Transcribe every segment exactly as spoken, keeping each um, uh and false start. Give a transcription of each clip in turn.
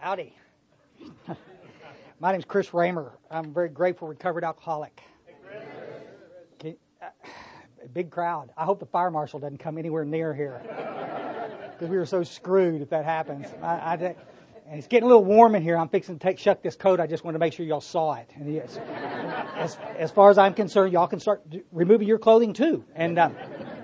Howdy. My name's Chris Raymer. I'm a very grateful recovered alcoholic. Okay, uh, a big crowd. I hope the fire marshal doesn't come anywhere near here because we were so screwed if that happens. I, I, and it's getting a little warm in here. I'm fixing to take shuck this coat. I just wanted to make sure y'all saw it. And yes, as, as far as I'm concerned, y'all can start removing your clothing too. And um,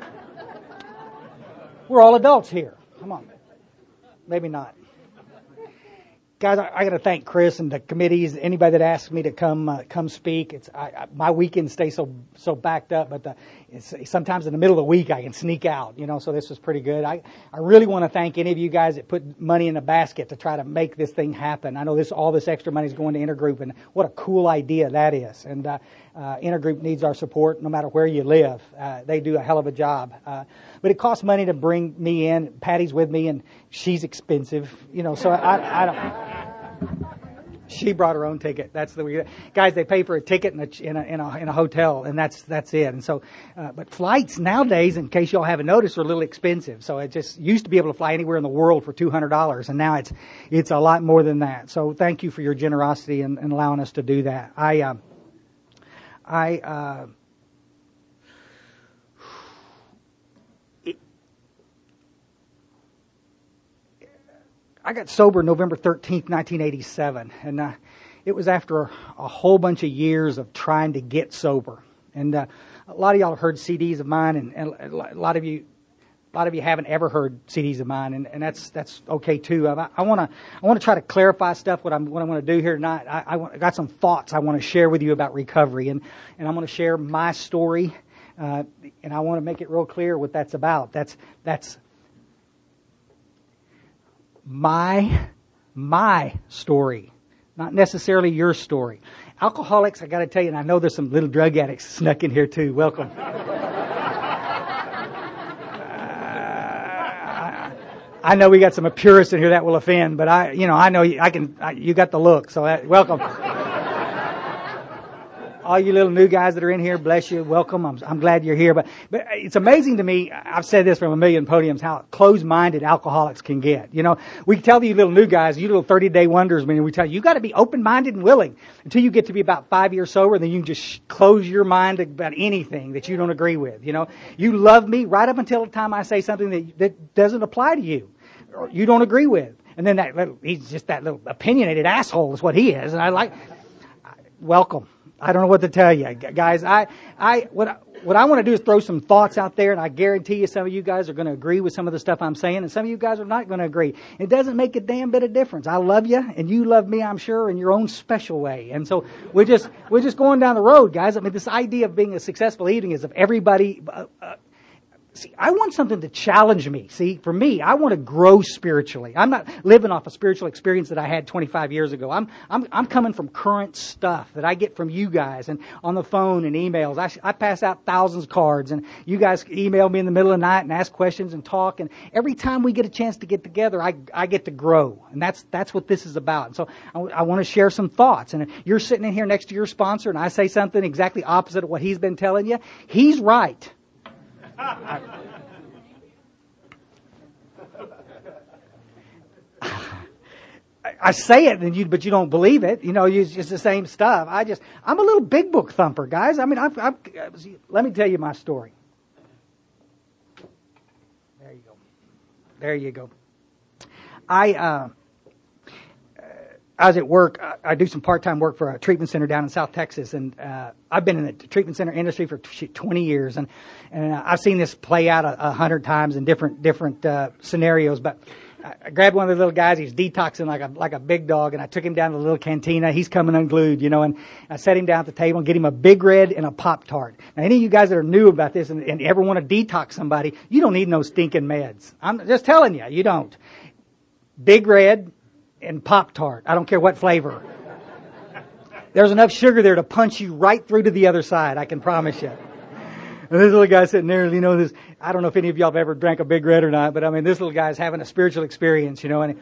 we're all adults here. Come on. Maybe not. Guys, I, I got to thank Chris and the committees. Anybody that asks me to come uh, come speak, it's I, I, my weekends stay so so backed up. But the, it's, sometimes in the middle of the week I can sneak out, you know. So this was pretty good. I, I really want to thank any of you guys that put money in the basket to try to make this thing happen. I know this all this extra money is going to Intergroup, and what a cool idea that is. And uh, uh, Intergroup needs our support no matter where you live. Uh, they do a hell of a job. Uh, but it costs money to bring me in. Patty's with me, and she's expensive, you know. So I, I don't. She brought her own ticket. That's the guys. They pay for a ticket in a in a in a, in a hotel, and that's that's it. And so, uh, but flights nowadays, in case y'all haven't noticed, are a little expensive. So it just used to be able to fly anywhere in the world for two hundred dollars, and now it's it's a lot more than that. So thank you for your generosity and, and allowing us to do that. I uh, I. Uh, I got sober November thirteenth, nineteen eighty-seven, and uh, it was after a, a whole bunch of years of trying to get sober. And uh, a lot of y'all have heard C Ds of mine, and, and a lot of you, a lot of you haven't ever heard C Ds of mine, and, and that's that's okay too. I want to I want to try to clarify stuff. What I'm what I want to do here tonight. I, I, want, I got some thoughts I want to share with you about recovery, and and I'm going to share my story, uh, and I want to make it real clear what that's about. That's that's. My, my story, not necessarily your story. Alcoholics, I got to tell you, and I know there's some little drug addicts snuck in here too. Welcome. uh, I know we got some purists in here that will offend, but I, you know, I know you, I can. I, you got the look, so that, welcome. All you little new guys that are in here, bless you, welcome. I'm, I'm glad you're here. But, but it's amazing to me, I've said this from a million podiums, how closed-minded alcoholics can get. You know, we tell you little new guys, you little thirty-day wonders, I mean, we tell you, you got to be open-minded and willing until you get to be about five years sober, then you can just close your mind about anything that you don't agree with. You know, you love me right up until the time I say something that, that doesn't apply to you or you don't agree with. And then that little, he's just that little opinionated asshole is what he is. And I like, welcome. I don't know what to tell you, guys. I, I, what, what I want to do is throw some thoughts out there, and I guarantee you some of you guys are going to agree with some of the stuff I'm saying, and some of you guys are not going to agree. It doesn't make a damn bit of difference. I love you, and you love me, I'm sure, in your own special way. And so we're just, we're just going down the road, guys. I mean, this idea of being a successful eating is if everybody, uh, uh, See, I want something to challenge me. See, for me, I want to grow spiritually. I'm not living off a spiritual experience that I had twenty-five years ago. I'm I'm I'm coming from current stuff that I get from you guys and on the phone and emails. I I pass out thousands of cards, and you guys email me in the middle of the night and ask questions and talk. And every time we get a chance to get together, I I get to grow, and that's that's what this is about. And so I, I want to share some thoughts. And if you're sitting in here next to your sponsor, and I say something exactly opposite of what he's been telling you, he's right. I, I say it, and you, but you don't believe it. You know, it's just the same stuff. I just, I'm a little big book thumper, guys. I mean, I've, I've, let me tell you my story. There you go. There you go. I, uh, I was at work. I, I do some part-time work for a treatment center down in South Texas, and uh, I've been in the treatment center industry for twenty years, and and uh, I've seen this play out a, a hundred times in different different uh, scenarios. But I grabbed one of the little guys. He's detoxing like a like a big dog, and I took him down to the little cantina. He's coming unglued, you know, and I set him down at the table and get him a Big Red and a Pop-Tart. Now, any of you guys that are new about this and, and ever want to detox somebody, you don't need no stinking meds. I'm just telling you, you don't. Big Red and Pop-Tart. I don't care what flavor. There's enough sugar there to punch you right through to the other side, I can promise you. And this little guy sitting there, you know, this, I don't know if any of y'all have ever drank a Big Red or not, but I mean, this little guy's having a spiritual experience, you know, and,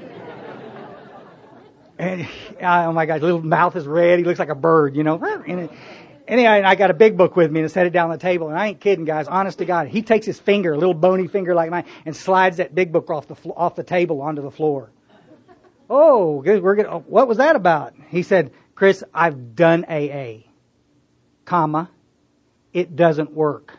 and oh my gosh, little mouth is red. He looks like a bird, you know. And anyway, I got a big book with me and I set it down on the table, and I ain't kidding, guys, honest to God. He takes his finger, a little bony finger like mine, and slides that big book off the, off the table onto the floor. Oh, good, we're gonna, what was that about? He said, Chris, I've done A A, comma, it doesn't work.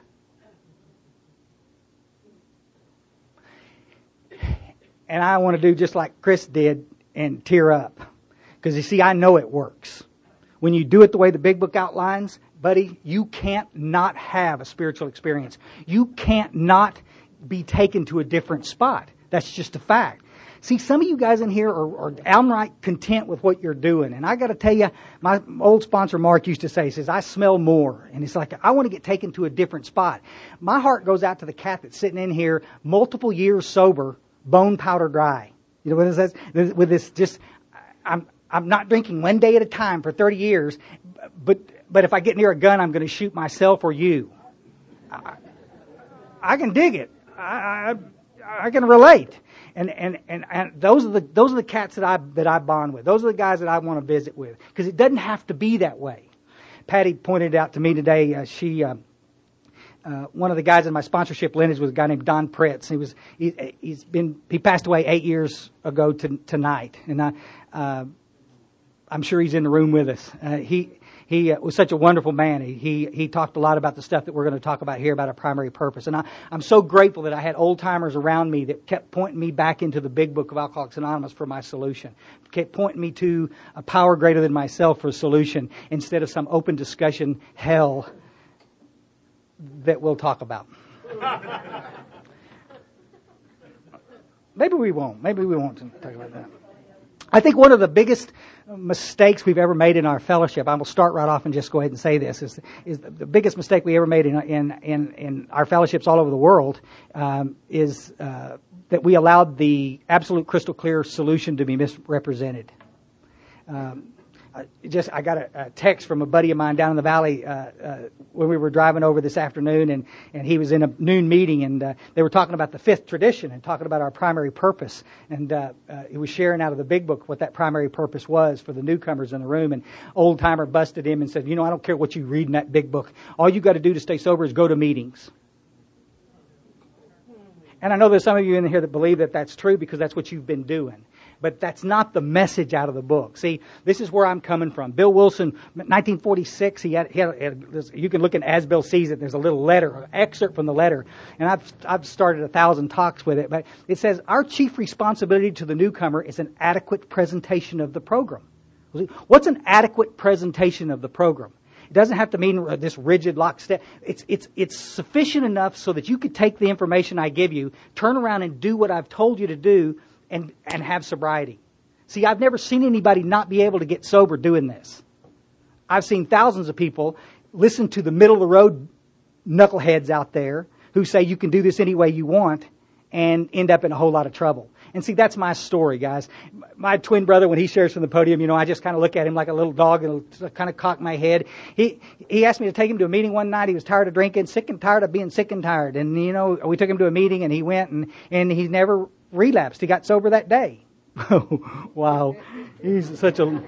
And I want to do just like Chris did and tear up. Because you see, I know it works. When you do it the way the Big Book outlines, buddy, you can't not have a spiritual experience. You can't not be taken to a different spot. That's just a fact. See, some of you guys in here are, are downright content with what you're doing. And I got to tell you, my old sponsor Mark used to say, he says, I smell more. And it's like, I want to get taken to a different spot. My heart goes out to the cat that's sitting in here, multiple years sober, bone powder dry. You know what it says? With this just, I'm I'm not drinking one day at a time for thirty years, but but if I get near a gun, I'm going to shoot myself or you. I, I can dig it. I, I I can relate. And and and and those are the those are the cats that I that I bond with. Those are the guys that I want to visit with, because it doesn't have to be that way. Patty pointed out to me today. Uh, she. Uh, Uh, one of the guys in my sponsorship lineage was a guy named Don Pritz. He was he, he's been he passed away eight years ago to, tonight, and I, uh, I'm sure he's in the room with us. Uh, he he uh, was such a wonderful man. He, he he talked a lot about the stuff that we're going to talk about here about a primary purpose, and I, I'm so grateful that I had old timers around me that kept pointing me back into the Big Book of Alcoholics Anonymous for my solution. Kept pointing me to a power greater than myself for a solution instead of some open discussion hell that we'll talk about. Maybe we won't. Maybe we won't talk about that. I think one of the biggest mistakes we've ever made in our fellowship, I will start right off and just go ahead and say this, is, is the biggest mistake we ever made in in, in, in our fellowships all over the world um, is uh, that we allowed the absolute crystal clear solution to be misrepresented. Um, I just I got a, a text from a buddy of mine down in the valley uh, uh, when we were driving over this afternoon, and, and he was in a noon meeting, and uh, they were talking about the fifth tradition and talking about our primary purpose, and uh, uh, he was sharing out of the Big Book what that primary purpose was for the newcomers in the room, and old timer busted him and said, you know, I don't care what you read in that Big Book. All you got to do to stay sober is go to meetings. And I know there's some of you in here that believe that that's true because that's what you've been doing. But that's not the message out of the book. See, this is where I'm coming from. Bill Wilson, nineteen forty-six, he had, he had, had you can look in As Bill Sees It, there's a little letter, an excerpt from the letter. And I've, I've started a thousand talks with it. But it says, our chief responsibility to the newcomer is an adequate presentation of the program. What's an adequate presentation of the program? It doesn't have to mean this rigid lockstep. It's, it's, it's sufficient enough so that you could take the information I give you, turn around and do what I've told you to do, and, and have sobriety. See, I've never seen anybody not be able to get sober doing this. I've seen thousands of people listen to the middle of the road knuckleheads out there who say you can do this any way you want and end up in a whole lot of trouble. And see, that's my story, guys. My twin brother, when he shares from the podium, you know, I just kind of look at him like a little dog and kind of cock my head. He he asked me to take him to a meeting one night. He was tired of drinking, sick and tired of being sick and tired. And, you know, we took him to a meeting and he went and, and he never relapsed. He got sober that day. Wow. He's such a...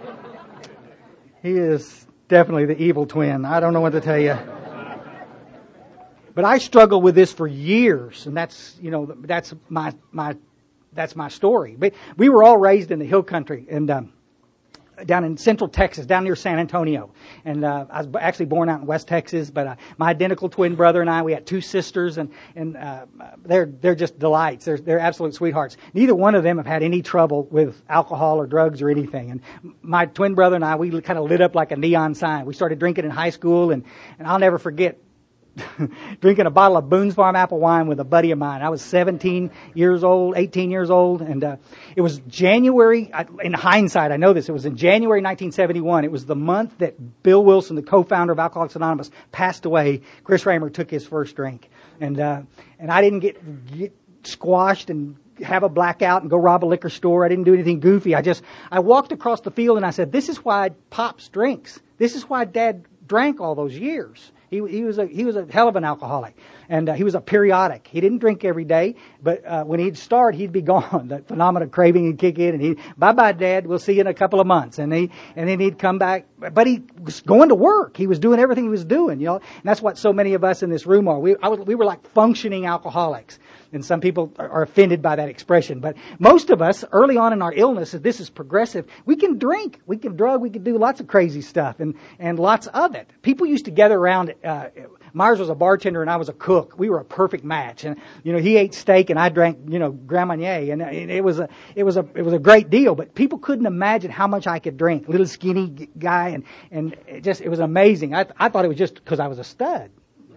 He is definitely the evil twin. I don't know what to tell you. But I struggled with this for years, and that's, you know, that's my my that's my story. But we were all raised in the hill country, and um, down in central Texas, down near San Antonio. And uh, I was actually born out in West Texas, but uh, my identical twin brother and I, we had two sisters, and and uh, they're they're just delights. They're they're absolute sweethearts. Neither one of them have had any trouble with alcohol or drugs or anything. And my twin brother and I, we kind of lit up like a neon sign. We started drinking in high school, and and I'll never forget drinking a bottle of Boone's Farm apple wine with a buddy of mine. I was seventeen years old, eighteen years old, and uh, it was January, in hindsight, I know this, it was in January nineteen seventy-one. It was the month that Bill Wilson, the co-founder of Alcoholics Anonymous, passed away. Chris Raymer took his first drink. And uh, and I didn't get, get squashed and have a blackout and go rob a liquor store. I didn't do anything goofy. I just, I walked across the field and I said, this is why Pops drinks. This is why Dad drank all those years. He, he was a he was a hell of an alcoholic, and uh, he was a periodic. He didn't drink every day, but uh, when he'd start, he'd be gone. The phenomenon of craving would kick in, and he, bye bye, Dad. We'll see you in a couple of months. And he and then he'd come back, but he was going to work. He was doing everything he was doing, you know. And that's what so many of us in this room are. We I was, we were like functioning alcoholics. And some people are, are offended by that expression. But most of us, early on in our illness, if this is progressive, we can drink, we can drug, we can do lots of crazy stuff and, and lots of it. People used to gather around, uh, Myers was a bartender and I was a cook. We were a perfect match. And, you know, he ate steak and I drank, you know, Grand Marnier. And it was a, it was a, it was a great deal. But people couldn't imagine how much I could drink. Little skinny guy. And, and it just, it was amazing. I, I thought it was just because I was a stud.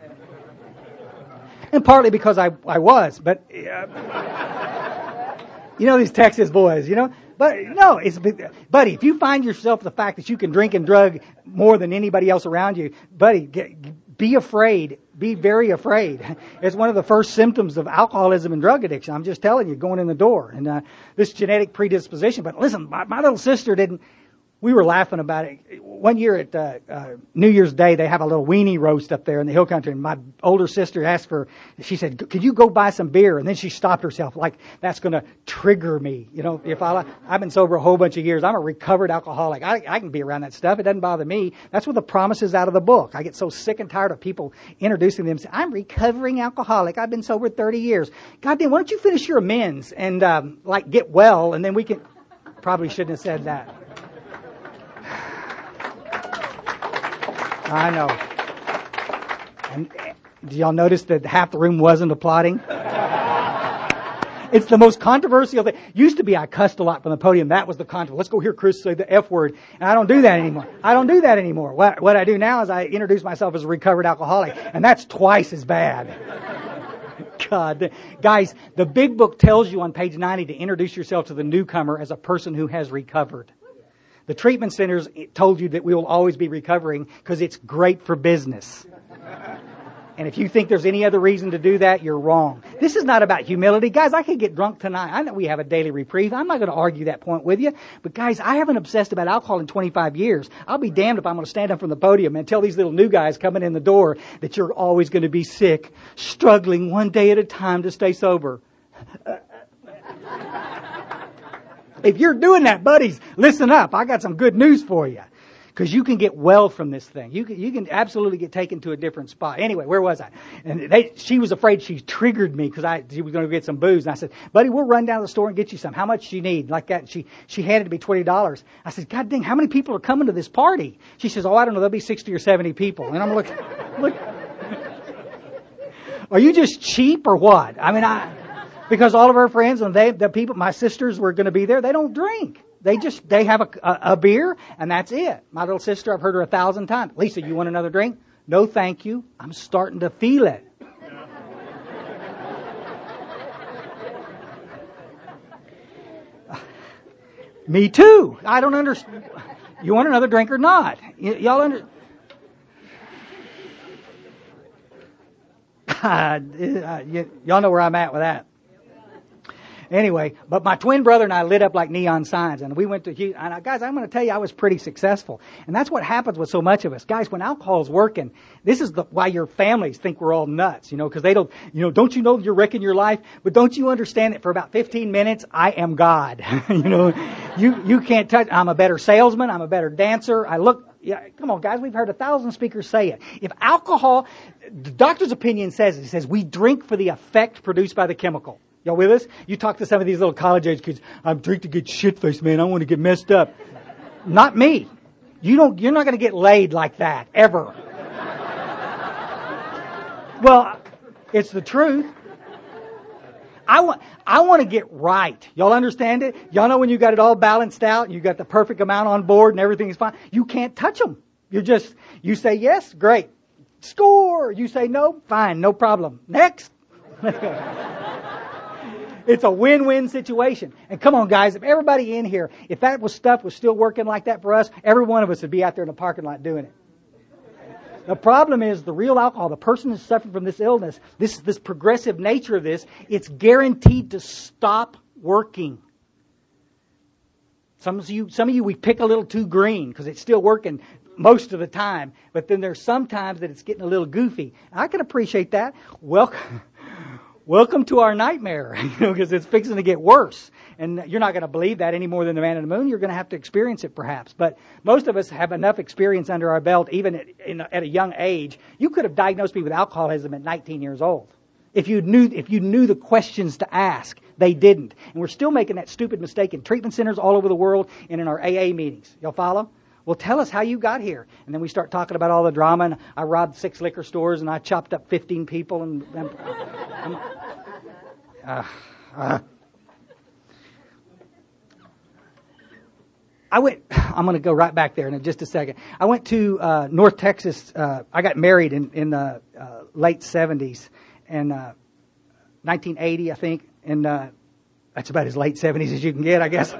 And partly because I, I was. But, uh, you know, these Texas boys, you know. But no, it's, buddy, if you find yourself the fact that you can drink and drug more than anybody else around you, buddy, get, be afraid. Be very afraid. It's one of the first symptoms of alcoholism and drug addiction. I'm just telling you, going in the door. And uh, this genetic predisposition. But listen, my, my little sister didn't. We were laughing about it. One year at uh, uh, New Year's Day, they have a little weenie roast up there in the hill country. And my older sister asked her, she said, could you go buy some beer? And then she stopped herself, like, that's going to trigger me. You know, if I, I've been sober a whole bunch of years. I'm a recovered alcoholic. I, I can be around that stuff. It doesn't bother me. That's what the promise is out of the book. I get so sick and tired of people introducing them. I'm recovering alcoholic. I've been sober thirty years. God damn, why don't you finish your amends and, um, like, get well, and then we can, probably shouldn't have said that. I know. And did y'all notice that half the room wasn't applauding? It's the most controversial thing. Used to be I cussed a lot from the podium. That was the controversy. Let's go hear Chris say the F word. And I don't do that anymore. I don't do that anymore. What, what I do now is I introduce myself as a recovered alcoholic. And that's twice as bad. God. Guys, the big book tells you on page ninety to introduce yourself to the newcomer as a person who has recovered. The treatment centers told you that we will always be recovering because it's great for business. And if you think there's any other reason to do that, you're wrong. This is not about humility. Guys, I could get drunk tonight. I know we have a daily reprieve. I'm not going to argue that point with you. But guys, I haven't obsessed about alcohol in twenty-five years. I'll be damned if I'm going to stand up from the podium and tell these little new guys coming in the door that you're always going to be sick, struggling one day at a time to stay sober. If you're doing that, buddies, listen up. I got some good news for you. Because you can get well from this thing. You can, you can absolutely get taken to a different spot. Anyway, where was I? And they, she was afraid she triggered me because I she was going to get some booze. And I said, buddy, we'll run down to the store and get you some. How much do you need? Like that. And she, she handed me twenty dollars. I said, God dang, how many people are coming to this party? She says, oh, I don't know. There'll be sixty or seventy people. And I'm looking, look, are you just cheap or what? I mean, I... Because all of her friends and they, the people, my sisters were going to be there. They don't drink. They just, they have a, a, a beer and that's it. My little sister, I've heard her a thousand times. Lisa, you want another drink? No, thank you. I'm starting to feel it. Me too. I don't understand. You want another drink or not? Y- y'all under... uh, y- y'all know where I'm at with that. Anyway, but my twin brother and I lit up like neon signs, and we went to Houston. And guys, I'm going to tell you, I was pretty successful. And that's what happens with so much of us. Guys, when alcohol's working, this is the, why your families think we're all nuts, you know, because they don't, you know, don't you know you're wrecking your life? But don't you understand that for about fifteen minutes, I am God. you know, you, you can't touch, I'm a better salesman, I'm a better dancer, I look, yeah, come on, guys, we've heard a thousand speakers say it. If alcohol, the doctor's opinion says it, he says, we drink for the effect produced by the chemical. Y'all with us? You talk to some of these little college age kids. I drink to get shit-faced, man. I want to get messed up. Not me. You don't, you're not going to get laid like that, ever. Well, it's the truth. I want, I want to get right. Y'all understand it? Y'all know when you got it all balanced out, you got the perfect amount on board and everything's fine. You can't touch them. You're just, you say yes, great. Score. You say no, fine, no problem. Next. It's a win-win situation. And come on, guys, if everybody in here, if that was stuff was still working like that for us, every one of us would be out there in the parking lot doing it. The problem is the real alcohol, the person who's suffering from this illness, this this progressive nature of this, it's guaranteed to stop working. Some of you, some of you, we pick a little too green because it's still working most of the time. But then there's some times that it's getting a little goofy. I can appreciate that. Welcome. Welcome to our nightmare, you know, because it's fixing to get worse. And you're not going to believe that any more than the man in the moon. You're going to have to experience it perhaps. But most of us have enough experience under our belt, even at, in, at a young age. You could have diagnosed me with alcoholism at nineteen years old. If you knew, if you knew the questions to ask, they didn't. And we're still making that stupid mistake in treatment centers all over the world and in our A A meetings. Y'all follow? Well, tell us how you got here. And then we start talking about all the drama, and I robbed six liquor stores, and I chopped up fifteen people, and... and I'm, uh, uh, I went, I'm going to go right back there in just a second. I went to uh, North Texas. Uh, I got married in, in the uh, late seventies, and uh, nineteen eighty, I think. And uh, that's about as late seventies as you can get, I guess.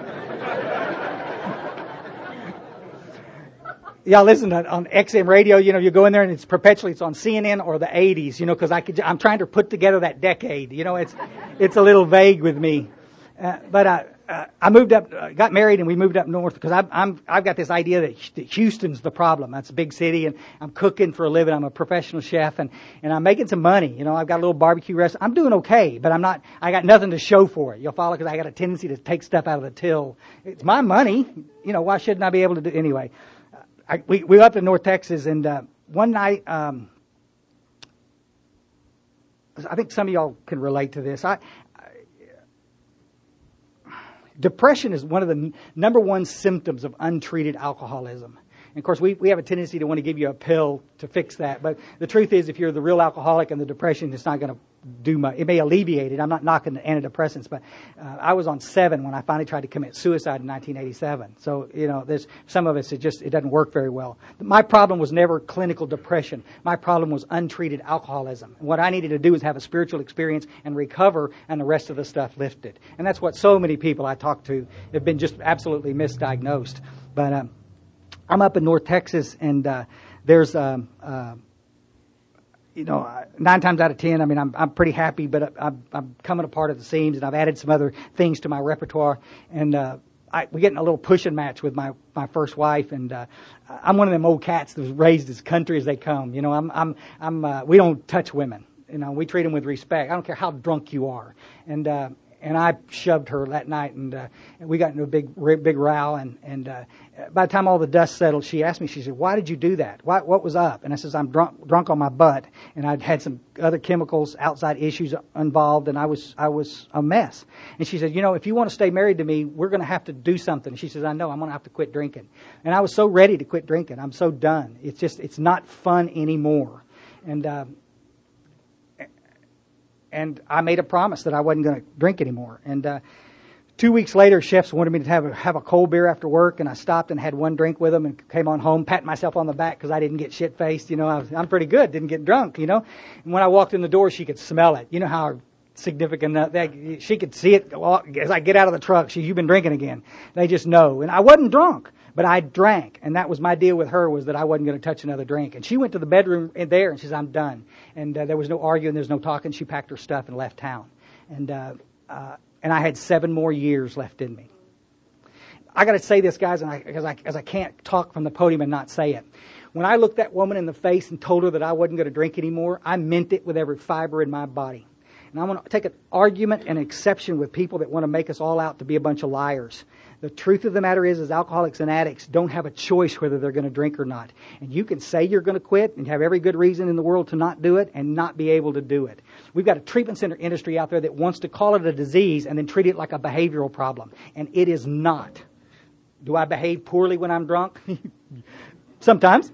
Y'all listen to, on X M radio, you know, you go in there and it's perpetually, it's on C N N or the eighties, you know, because I could, I'm trying to put together that decade. You know, it's it's a little vague with me. Uh, but I, uh, I moved up, uh, got married, and we moved up north because I'm, I'm, I've got this idea that, that Houston's the problem. That's a big city, and I'm cooking for a living. I'm a professional chef, and, and I'm making some money. You know, I've got a little barbecue restaurant. I'm doing okay, but I'm not. I got nothing to show for it. You'll follow, because I got a tendency to take stuff out of the till. It's my money. You know, why shouldn't I be able to do anyway? I, we we were up in North Texas, and uh, one night, um, I think some of y'all can relate to this. I. Depression is one of the n- number one symptoms of untreated alcoholism. And of course, we, we have a tendency to want to give you a pill to fix that. But the truth is, if you're the real alcoholic and the depression, it's not going to do much. It may alleviate it. I'm not knocking the antidepressants, but uh, I was on seven when I finally tried to commit suicide in nineteen eighty-seven. So, you know, there's some of us, it just, it doesn't work very well. My problem was never clinical depression. My problem was untreated alcoholism. And what I needed to do is have a spiritual experience and recover, and the rest of the stuff lifted. And that's what so many people I talk to have been just absolutely misdiagnosed. But um, I'm up in North Texas, and uh, there's, um, uh, you know, nine times out of ten, I mean, I'm I'm pretty happy, but I'm, I'm coming apart at the seams, and I've added some other things to my repertoire. And uh, I, we get in a little pushing match with my, my first wife, and uh, I'm one of them old cats that was raised as country as they come. You know, I'm I'm I'm uh, we don't touch women. You know, we treat them with respect. I don't care how drunk you are. And uh, and I shoved her that night, and, uh, and we got into a big big row. And and uh, by the time all the dust settled, she asked me. She said, "Why did you do that? Why, what was up?" And I says, "I'm drunk drunk on my butt, and I'd had some other chemicals, outside issues involved, and I was I was a mess." And she said, "You know, if you want to stay married to me, we're going to have to do something." She says, "I know. I'm going to have to quit drinking." And I was so ready to quit drinking. I'm so done. It's just it's not fun anymore. And uh, and I made a promise that I wasn't going to drink anymore. And uh, two weeks later, chefs wanted me to have a, have a cold beer after work, and I stopped and had one drink with them and came on home, patting myself on the back because I didn't get shit-faced. You know, I was, I'm pretty good, didn't get drunk, you know. And when I walked in the door, she could smell it. You know how significant that, that she could see it as I get out of the truck. She, "You've been drinking again." They just know. And I wasn't drunk, but I drank, and that was my deal with her, was that I wasn't going to touch another drink. And she went to the bedroom in there, and she says, "I'm done." And uh, there was no arguing, there was no talking. She packed her stuff and left town. And uh, uh, and I had seven more years left in me. I got to say this, guys, and I, because I, because I can't talk from the podium and not say it. When I looked that woman in the face and told her that I wasn't going to drink anymore, I meant it with every fiber in my body. And I want to take an argument and exception with people that want to make us all out to be a bunch of liars. The truth of the matter is, is alcoholics and addicts don't have a choice whether they're going to drink or not. And you can say you're going to quit and have every good reason in the world to not do it and not be able to do it. We've got a treatment center industry out there that wants to call it a disease and then treat it like a behavioral problem. And it is not. Do I behave poorly when I'm drunk? Sometimes.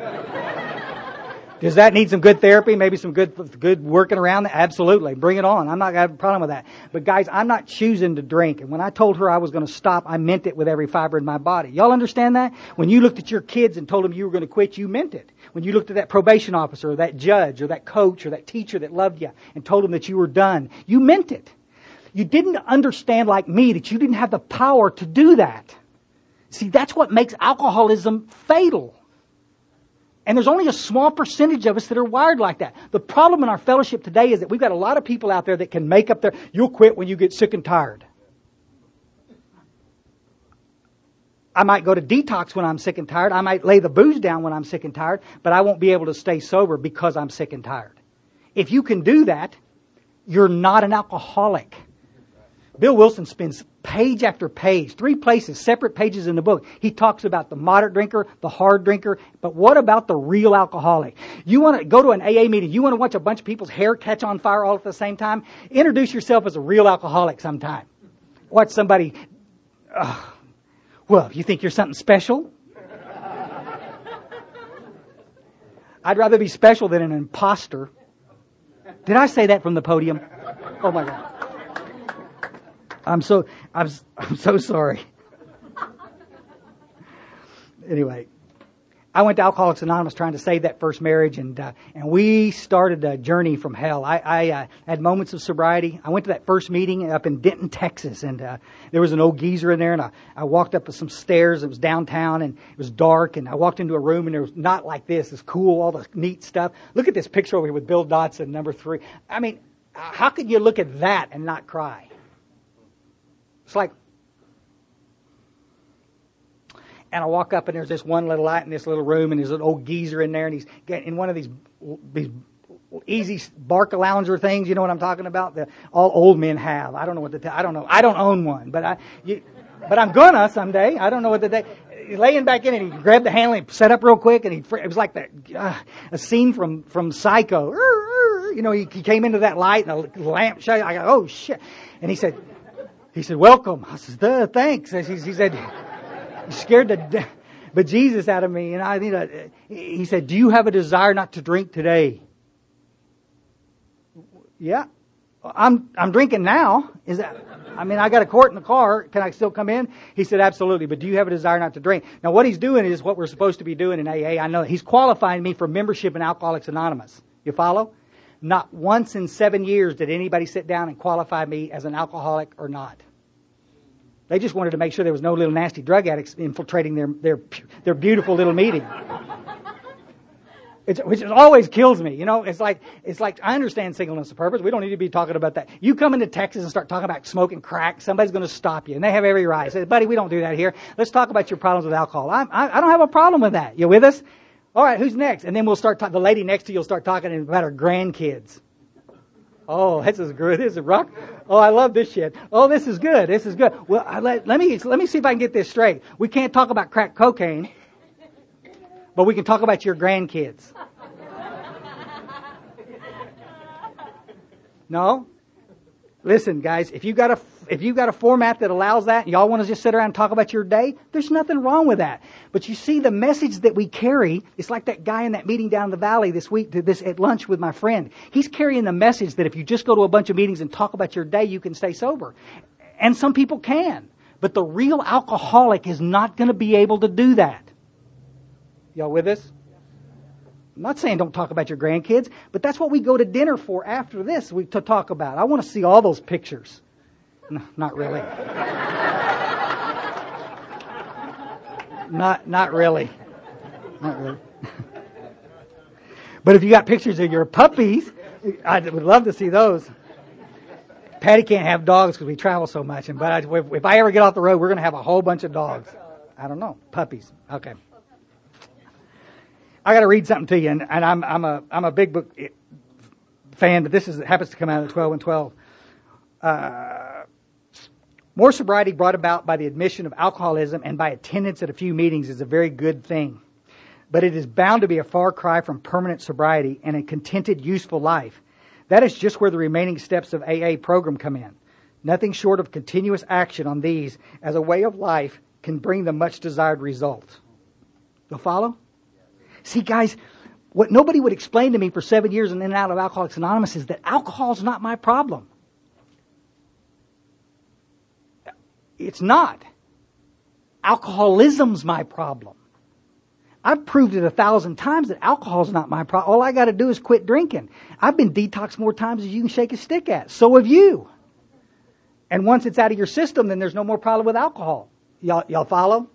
Does that need some good therapy? Maybe some good good working around? Absolutely. Bring it on. I'm not going to have a problem with that. But guys, I'm not choosing to drink. And when I told her I was going to stop, I meant it with every fiber in my body. Y'all understand that? When you looked at your kids and told them you were going to quit, you meant it. When you looked at that probation officer or that judge or that coach or that teacher that loved you and told them that you were done, you meant it. You didn't understand, like me, that you didn't have the power to do that. See, that's what makes alcoholism fatal. And there's only a small percentage of us that are wired like that. The problem in our fellowship today is that we've got a lot of people out there that can make up their, you'll quit when you get sick and tired. I might go to detox when I'm sick and tired. I might lay the booze down when I'm sick and tired, but I won't be able to stay sober because I'm sick and tired. If you can do that, you're not an alcoholic. Bill Wilson spends page after page, three places, separate pages in the book. He talks about the moderate drinker, the hard drinker, but what about the real alcoholic? You want to go to an A A meeting, you want to watch a bunch of people's hair catch on fire all at the same time? Introduce yourself as a real alcoholic sometime. Watch somebody, uh, well, you think you're something special? I'd rather be special than an imposter. Did I say that from the podium? Oh my God. I'm so, I'm, I'm so sorry. Anyway, I went to Alcoholics Anonymous trying to save that first marriage, and uh, and we started a journey from hell. I, I uh, had moments of sobriety. I went to that first meeting up in Denton, Texas, and uh, there was an old geezer in there, and I, I walked up some stairs. It was downtown, and it was dark, and I walked into a room, and there was not like this. It's cool, all the neat stuff. Look at this picture over here with Bill Dotson, number three. I mean, how could you look at that and not cry? It's like, and I walk up and there's this one little light in this little room, and there's an old geezer in there, and he's getting in one of these these easy Barca lounger things. You know what I'm talking about? That all old men have. I don't know what the t- I don't know. I don't own one, but I, you, but I'm gonna someday. I don't know what the day. He's laying back in, and he grabbed the handle and set up real quick, and he it was like that uh, a scene from from Psycho. You know, he, he came into that light and a lamp shone. I go, oh shit, and he said. He said, welcome. I said, Duh, thanks. He, he said, you scared the bejesus out of me. And I, you know, he said, do you have a desire not to drink today? Yeah. I'm, I'm drinking now. Is that, I mean, I got a quart in the car. Can I still come in? He said, absolutely. But do you have a desire not to drink? Now, what he's doing is what we're supposed to be doing in A A. I know he's qualifying me for membership in Alcoholics Anonymous. You follow? Not once in seven years did anybody sit down and qualify me as an alcoholic or not. They just wanted to make sure there was no little nasty drug addicts infiltrating their their their beautiful little meeting. It's, which always kills me. You know, it's like it's like I understand singleness of purpose. We don't need to be talking about that. You come into Texas and start talking about smoking crack, somebody's going to stop you, and they have every right. Say, buddy, we don't do that here. Let's talk about your problems with alcohol. I, I, I don't have a problem with that. You with us? All right, who's next? And then we'll start. Ta- the lady next to you will start talking about her grandkids. Oh, this is good. This is rock. Oh, I love this shit. Oh, this is good. This is good. Well, I let, let me let me see if I can get this straight. We can't talk about crack cocaine, but we can talk about your grandkids. No? Listen, guys, if you got a if you got a format that allows that, and y'all want to just sit around and talk about your day, there's nothing wrong with that. But you see, the message that we carry, it's like that guy in that meeting down in the valley this week, this at lunch with my friend. He's carrying the message that if you just go to a bunch of meetings and talk about your day, you can stay sober. And some people can. But the real alcoholic is not going to be able to do that. Y'all with us? I'm not saying don't talk about your grandkids, but that's what we go to dinner for after this we to talk about. I want to see all those pictures. No, not really. not not really. Not really. But if you got pictures of your puppies, I would love to see those. Patty can't have dogs because we travel so much, and but I, if, if I ever get off the road, we're going to have a whole bunch of dogs. I don't know, puppies. Okay. I got to read something to you, and, and I'm I'm a I'm a big book fan, but this is happens to come out of twelve and twelve. Uh, more sobriety brought about by the admission of alcoholism and by attendance at a few meetings is a very good thing, but it is bound to be a far cry from permanent sobriety and a contented, useful life. That is just where the remaining steps of A A program come in. Nothing short of continuous action on these as a way of life can bring the much desired result. You'll follow? See, guys, what nobody would explain to me for seven years and in and out of Alcoholics Anonymous is that alcohol is not my problem. It's not. Alcoholism's my problem. I've proved it a thousand times that alcohol's not my problem. All I got to do is quit drinking. I've been detoxed more times than you can shake a stick at. So have you. And once it's out of your system, then there's no more problem with alcohol. Y'all, y'all follow?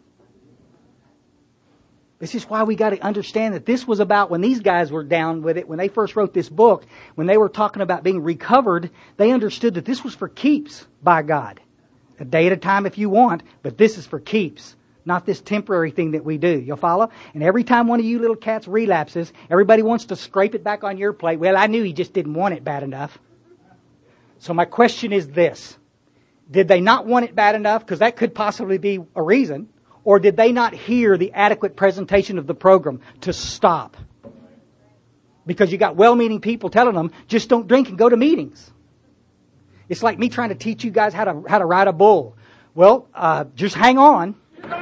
This is why we got to understand that this was about when these guys were down with it, when they first wrote this book, when they were talking about being recovered, they understood that this was for keeps by God. A day at a time if you want, but this is for keeps, not this temporary thing that we do. You'll follow? And every time one of you little cats relapses, everybody wants to scrape it back on your plate. Well, I knew he just didn't want it bad enough. So my question is this. Did they not want it bad enough? Because that could possibly be a reason. Or did they not hear the adequate presentation of the program to stop? Because you got well-meaning people telling them, just don't drink and go to meetings. It's like me trying to teach you guys how to how to ride a bull. Well, uh, just hang on.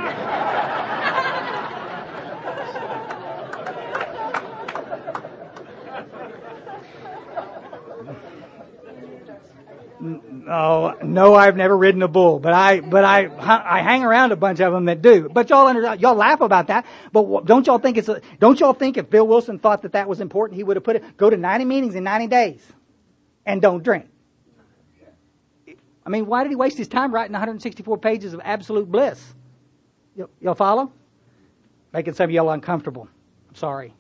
No, no, I've never ridden a bull, but I, but I, I hang around a bunch of them that do. But y'all, under, y'all laugh about that. But don't y'all think it's, a, don't y'all think if Bill Wilson thought that that was important, he would have put it, go to ninety meetings in ninety days, and don't drink. I mean, why did he waste his time writing one hundred sixty-four pages of absolute bliss? Y- y'all follow? Making some of y'all uncomfortable. I'm sorry.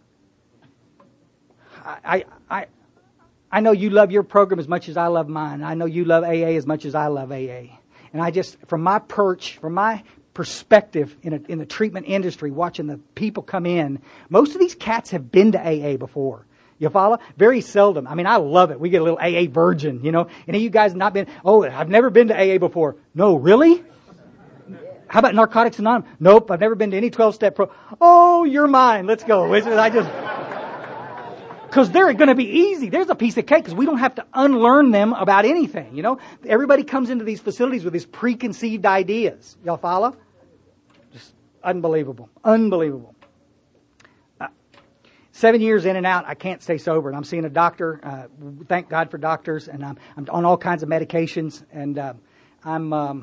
I, I, I I know you love your program as much as I love mine. I know you love A A as much as I love A A. And I just, from my perch, from my perspective in, a, in the treatment industry, watching the people come in, most of these cats have been to A A before. You follow? Very seldom. I mean, I love it. We get a little A A virgin, you know. Any of you guys not been, oh, I've never been to A A before. No, really? How about Narcotics Anonymous? Nope, I've never been to any twelve-step pro. Oh, you're mine. Let's go. I just... Because they're going to be easy. There's a piece of cake because we don't have to unlearn them about anything, you know. Everybody comes into these facilities with these preconceived ideas. Y'all follow? Just unbelievable. Unbelievable. Uh, seven years in and out, I can't stay sober. And I'm seeing a doctor. Uh, thank God for doctors. And I'm, I'm on all kinds of medications. And uh, I'm... Um,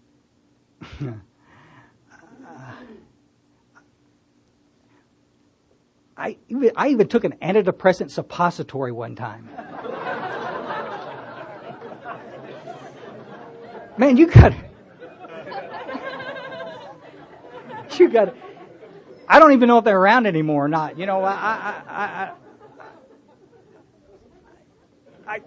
I even, I even took an antidepressant suppository one time. Man, you got you got. I don't even know if they're around anymore or not. You know, I, I, I, I, I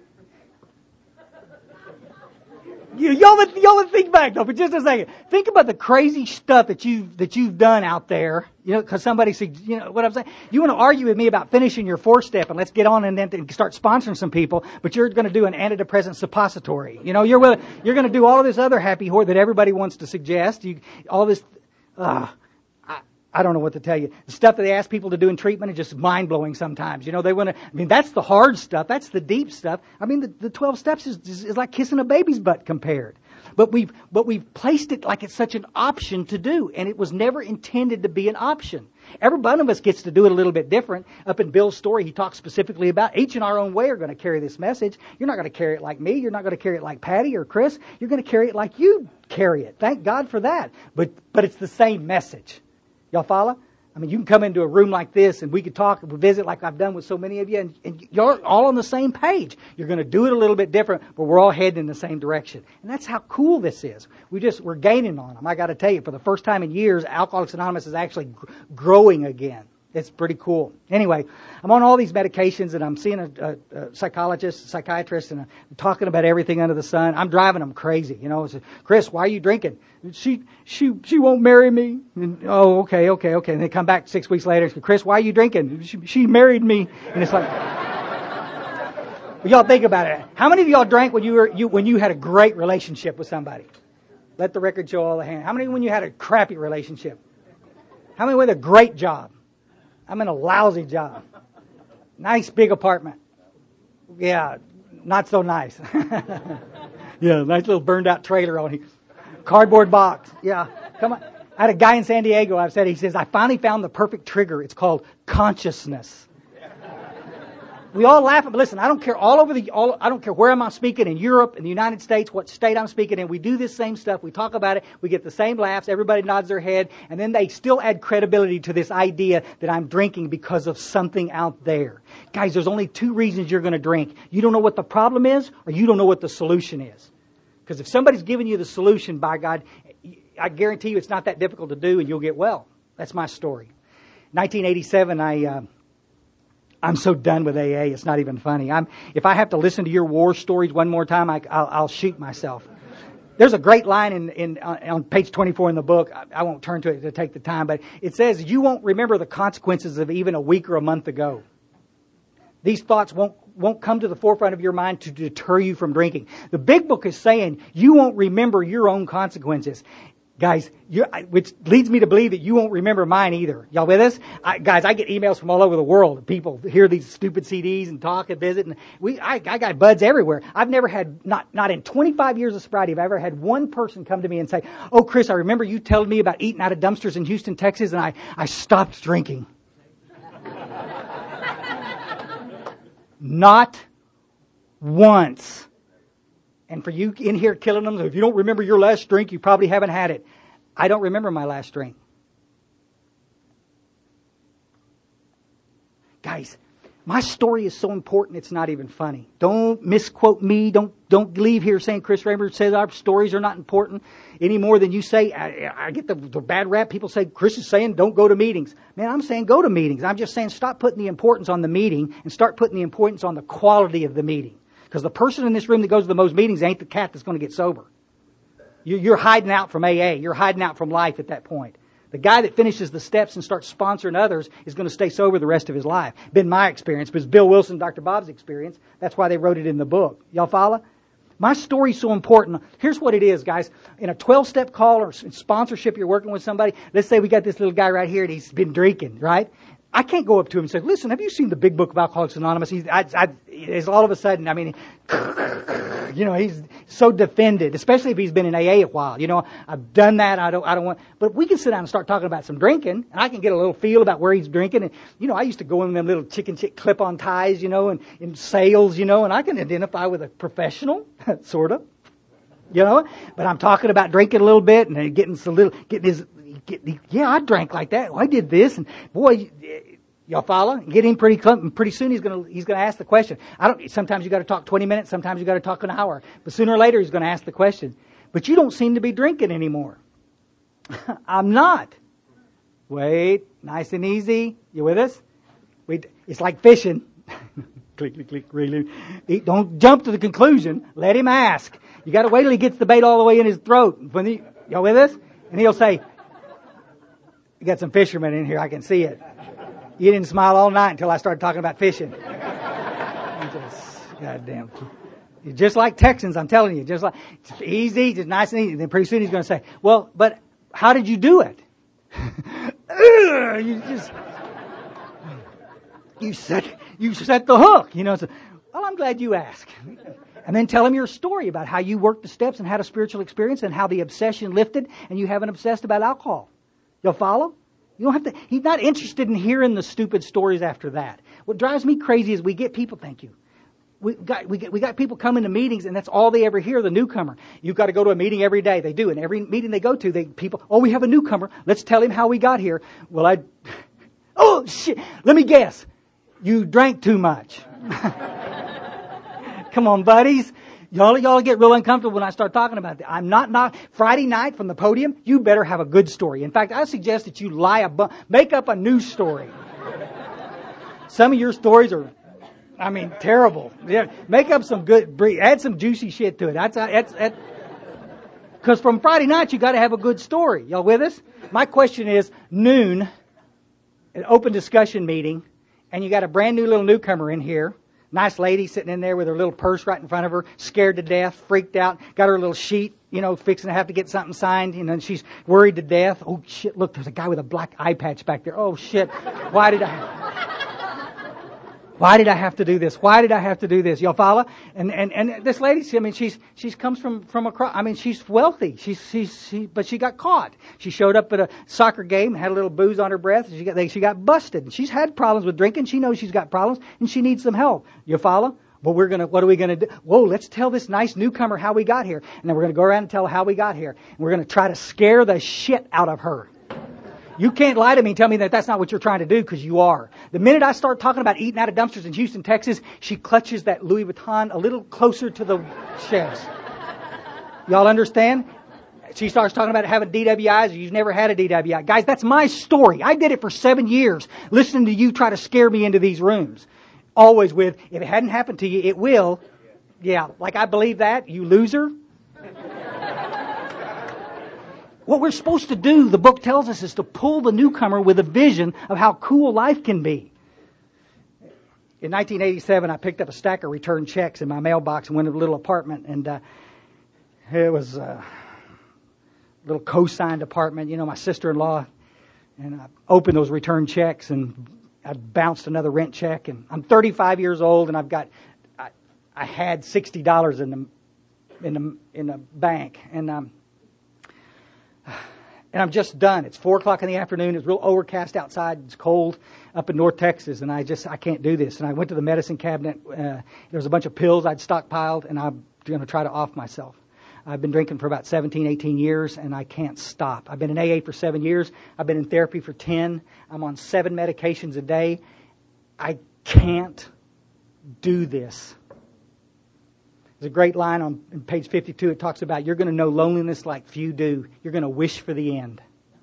you, y'all, would, y'all would think back though for just a second. Think about the crazy stuff that you that you've done out there. You know, because somebody said, you know what I'm saying. You want to argue with me about finishing your four step and let's get on and then start sponsoring some people, but you're going to do an antidepressant suppository. You know, you're willing, you're going to do all of this other happy whore that everybody wants to suggest. You all this. Uh, I, I don't know what to tell you. The stuff that they ask people to do in treatment is just mind blowing sometimes. You know, they want to. I mean, that's the hard stuff. That's the deep stuff. I mean, the, the twelve steps is, is, is like kissing a baby's butt compared. But we've, but we've placed it like it's such an option to do, and it was never intended to be an option. Every one of us gets to do it a little bit different. Up in Bill's story, he talks specifically about each in our own way are going to carry this message. You're not going to carry it like me. You're not going to carry it like Patty or Chris. You're going to carry it like you carry it. Thank God for that. But, but it's the same message. Y'all follow? I mean, you can come into a room like this and we could talk and visit like I've done with so many of you, and, and you're all on the same page. You're going to do it a little bit different, but we're all heading in the same direction. And that's how cool this is. We just, we're gaining on them. I got to tell you, for the first time in years, Alcoholics Anonymous is actually gr- growing again. It's pretty cool. Anyway, I'm on all these medications and I'm seeing a, a, a psychologist, a psychiatrist, and I'm talking about everything under the sun. I'm driving them crazy. You know, it's, Chris, why are you drinking? She, she, she won't marry me. And, oh, okay, okay, okay. And they come back six weeks later. Chris, why are you drinking? She, she married me. And it's like, well, y'all think about it. How many of y'all drank when you were, you, when you had a great relationship with somebody? Let the record show all the hands. How many when you had a crappy relationship? How many with a great job? I'm in a lousy job. Nice big apartment. Yeah, not so nice. Yeah, nice little burned out trailer on here. Cardboard box. Yeah, come on. I had a guy in San Diego, I've said, he says, I finally found the perfect trigger. It's called consciousness. We all laugh, but listen, I don't care all over the, all, I don't care where I'm speaking, in Europe, in the United States, what state I'm speaking in. We do this same stuff. We talk about it. We get the same laughs. Everybody nods their head. And then they still add credibility to this idea that I'm drinking because of something out there. Guys, there's only two reasons you're going to drink. You don't know what the problem is, or you don't know what the solution is. Because if somebody's giving you the solution, by God, I guarantee you it's not that difficult to do and you'll get well. That's my story. nineteen eighty-seven, I, uh, I'm so done with A A, it's not even funny. I'm, if I have to listen to your war stories one more time, I, I'll, I'll shoot myself. There's a great line in, in on page twenty-four in the book. I, I won't turn to it to take the time, but it says, you won't remember the consequences of even a week or a month ago. These thoughts won't won't come to the forefront of your mind to deter you from drinking. The big book is saying you won't remember your own consequences. Guys, you, which leads me to believe that you won't remember mine either. Y'all with us? I, guys, I get emails from all over the world. People hear these stupid C Ds and talk and visit. And we, I, I got buds everywhere. I've never had, not, not in twenty-five years of sobriety, I've ever had one person come to me and say, "Oh, Chris, I remember you telling me about eating out of dumpsters in Houston, Texas, and I, I stopped drinking." Not once. And for you in here killing them, if you don't remember your last drink, you probably haven't had it. I don't remember my last drink. Guys, my story is so important it's not even funny. Don't misquote me. Don't don't leave here saying Chris Raymer says our stories are not important any more than you say. I, I get the, the bad rap. People say Chris is saying don't go to meetings. Man, I'm saying go to meetings. I'm just saying stop putting the importance on the meeting and start putting the importance on the quality of the meeting. Because the person in this room that goes to the most meetings ain't the cat that's going to get sober. You're hiding out from A A. You're hiding out from life at that point. The guy that finishes the steps and starts sponsoring others is going to stay sober the rest of his life. Been my experience, but it's Bill Wilson, Doctor Bob's experience. That's why they wrote it in the book. Y'all follow? My story's so important. Here's what it is, guys. In a twelve-step call or sponsorship, you're working with somebody. Let's say we got this little guy right here and he's been drinking, right? I can't go up to him and say, "Listen, have you seen the big book of Alcoholics Anonymous?" He's, I, I, it's all of a sudden, I mean, you know, he's so defended, especially if he's been in A A a while. You know, I've done that. I don't, I don't want, but we can sit down and start talking about some drinking, and I can get a little feel about where he's drinking. And, you know, I used to go in them little chicken chick clip-on ties, you know, and in sales, you know, and I can identify with a professional, sort of, you know, but I'm talking about drinking a little bit and getting a little, getting his, Get, yeah, I drank like that. Well, I did this, and boy, y'all follow? Get him pretty pretty soon. He's gonna he's gonna ask the question. I don't. Sometimes you got to talk twenty minutes. Sometimes you got to talk an hour. But sooner or later, he's going to ask the question. But you don't seem to be drinking anymore. I'm not. Wait, nice and easy. You with us? We. It's like fishing. Click, click, click. Really. Don't jump to the conclusion. Let him ask. You got to wait till he gets the bait all the way in his throat. When he, y'all with us? And he'll say, "You got some fishermen in here. I can see it. You didn't smile all night until I started talking about fishing." Just, goddamn. You're just like Texans, I'm telling you. Just like, it's easy, just nice and easy. Then pretty soon he's going to say, "Well, but how did you do it?" you just, you set, you set the hook. You know, so, "Well, I'm glad you asked." And then tell him your story about how you worked the steps and had a spiritual experience and how the obsession lifted and you haven't obsessed about alcohol. You'll follow? You don't have to, he's not interested in hearing the stupid stories after that. What drives me crazy is we get people, thank you. We got, we get, we got people coming to meetings and that's all they ever hear, the newcomer. You've got to go to a meeting every day. They do. And every meeting they go to, they, people, "Oh, we have a newcomer. Let's tell him how we got here." Well, I, oh shit, let me guess. You drank too much. Come on, buddies. Y'all, y'all get real uncomfortable when I start talking about that. I'm not, not, Friday night from the podium, you better have a good story. In fact, I suggest that you lie a bu- make up a new story. Some of your stories are, I mean, terrible. Yeah, make up some good, add some juicy shit to it. That's, that's, that's, because from Friday night, you got to have a good story. Y'all with us? My question is, noon, an open discussion meeting, and you got a brand new little newcomer in here. Nice lady sitting in there with her little purse right in front of her, scared to death, freaked out, got her little sheet, you know, fixing to have to get something signed, you know, and she's worried to death. "Oh shit, look, there's a guy with a black eye patch back there. Oh shit, why did I... Why did I have to do this? Why did I have to do this?" Y'all follow? And and and this lady, I mean, she's she's comes from from across. I mean, she's wealthy. She's she's she, but she got caught. She showed up at a soccer game, had a little booze on her breath. She got she got busted. And she's had problems with drinking. She knows she's got problems, and she needs some help. You follow? Well, we're gonna. What are we gonna do? Whoa, let's tell this nice newcomer how we got here, and then we're gonna go around and tell her how we got here, and we're gonna try to scare the shit out of her. You can't lie to me and tell me that that's not what you're trying to do, because you are. The minute I start talking about eating out of dumpsters in Houston, Texas, she clutches that Louis Vuitton a little closer to the chest. Y'all understand? She starts talking about having D W Is. You've never had a D W I. Guys, that's my story. I did it for seven years, listening to you try to scare me into these rooms. Always with, if it hadn't happened to you, it will. Yeah, like I believe that, you loser. What we're supposed to do, the book tells us, is to pull the newcomer with a vision of how cool life can be. in nineteen eighty-seven, I picked up a stack of returned checks in my mailbox and went to a little apartment, and uh, it was a little co-signed apartment. You know, my sister-in-law, and I opened those returned checks, and I bounced another rent check. And I'm thirty-five years old, and I've got, I, I had sixty dollars in the in the in the bank, and um, and I'm just done. It's four o'clock in the afternoon. It's real overcast outside. It's cold up in North Texas, and I just I can't do this. And I went to the medicine cabinet. Uh, there was a bunch of pills I'd stockpiled, and I'm going to try to off myself. I've been drinking for about seventeen, eighteen years, and I can't stop. I've been in A A for seven years. I've been in therapy for ten. I'm on seven medications a day. I can't do this. There's a great line on, on page fifty-two. It talks about you're going to know loneliness like few do. You're going to wish for the end.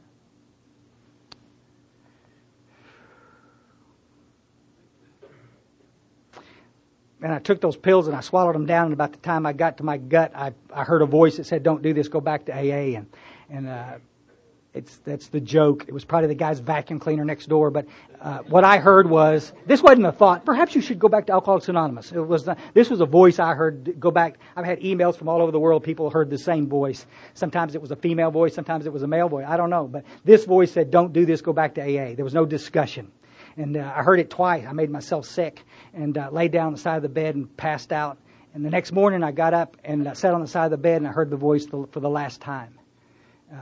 And I took those pills and I swallowed them down. And about the time I got to my gut, I, I heard a voice that said, "Don't do this. Go back to A A." And and uh, it's that's the joke. It was probably the guy's vacuum cleaner next door. But uh, what I heard was, this wasn't a thought. Perhaps you should go back to Alcoholics Anonymous. It was the, this was a voice I heard. Go back. I've had emails from all over the world. People heard the same voice. Sometimes it was a female voice. Sometimes it was a male voice. I don't know. But this voice said, "Don't do this. Go back to A A." There was no discussion. And uh, I heard it twice. I made myself sick and uh, laid down on the side of the bed and passed out. And the next morning I got up and uh, sat on the side of the bed and I heard the voice for the last time, uh,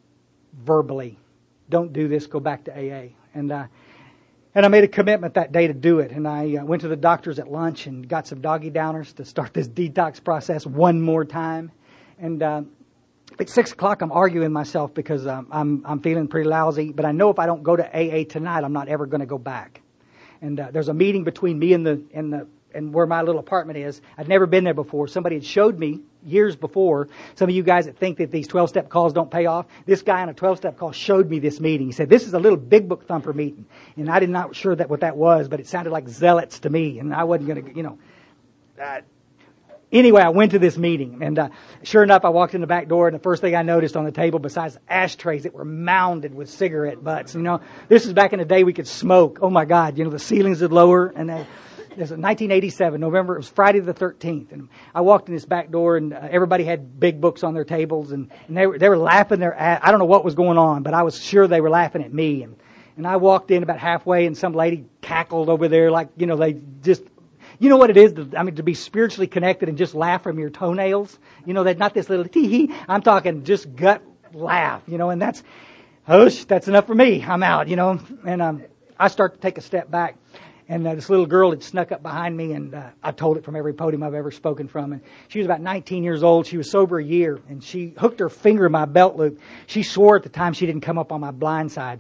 verbally, "Don't do this, go back to A A." And uh, and I made a commitment that day to do it. And I uh, went to the doctors at lunch and got some doggy downers to start this detox process one more time. And uh, at six o'clock, I'm arguing myself because um, I'm I'm feeling pretty lousy. But I know if I don't go to A A tonight, I'm not ever going to go back. And uh, there's a meeting between me and the and the and where my little apartment is. I'd never been there before. Somebody had showed me years before. Some of you guys that think that these twelve-step calls don't pay off, this guy on a twelve-step call showed me this meeting. He said, "This is a little big book thumper meeting." And I did not sure that what that was, but it sounded like zealots to me. And I wasn't going to, you know. Uh, Anyway, I went to this meeting, and uh, sure enough, I walked in the back door, and the first thing I noticed on the table, besides ashtrays that were mounded with cigarette butts, you know, this is back in the day we could smoke. Oh my God, you know, the ceilings would lower, and they, this was nineteen eighty-seven, November, it was Friday the thirteenth, and I walked in this back door, and uh, everybody had big books on their tables, and, and they were they were laughing their ass. I don't know what was going on, but I was sure they were laughing at me, and and I walked in about halfway, and some lady cackled over there like, you know, they just. You know what it is? I mean, to be spiritually connected and just laugh from your toenails. You know, that not this little tee-hee. I'm talking just gut laugh, you know, and that's, oh, that's enough for me. I'm out, you know. And um, I start to take a step back. And uh, this little girl had snuck up behind me, and uh, I told it from every podium I've ever spoken from. And she was about nineteen years old. She was sober a year, and she hooked her finger in my belt loop. She swore at the time she didn't come up on my blind side.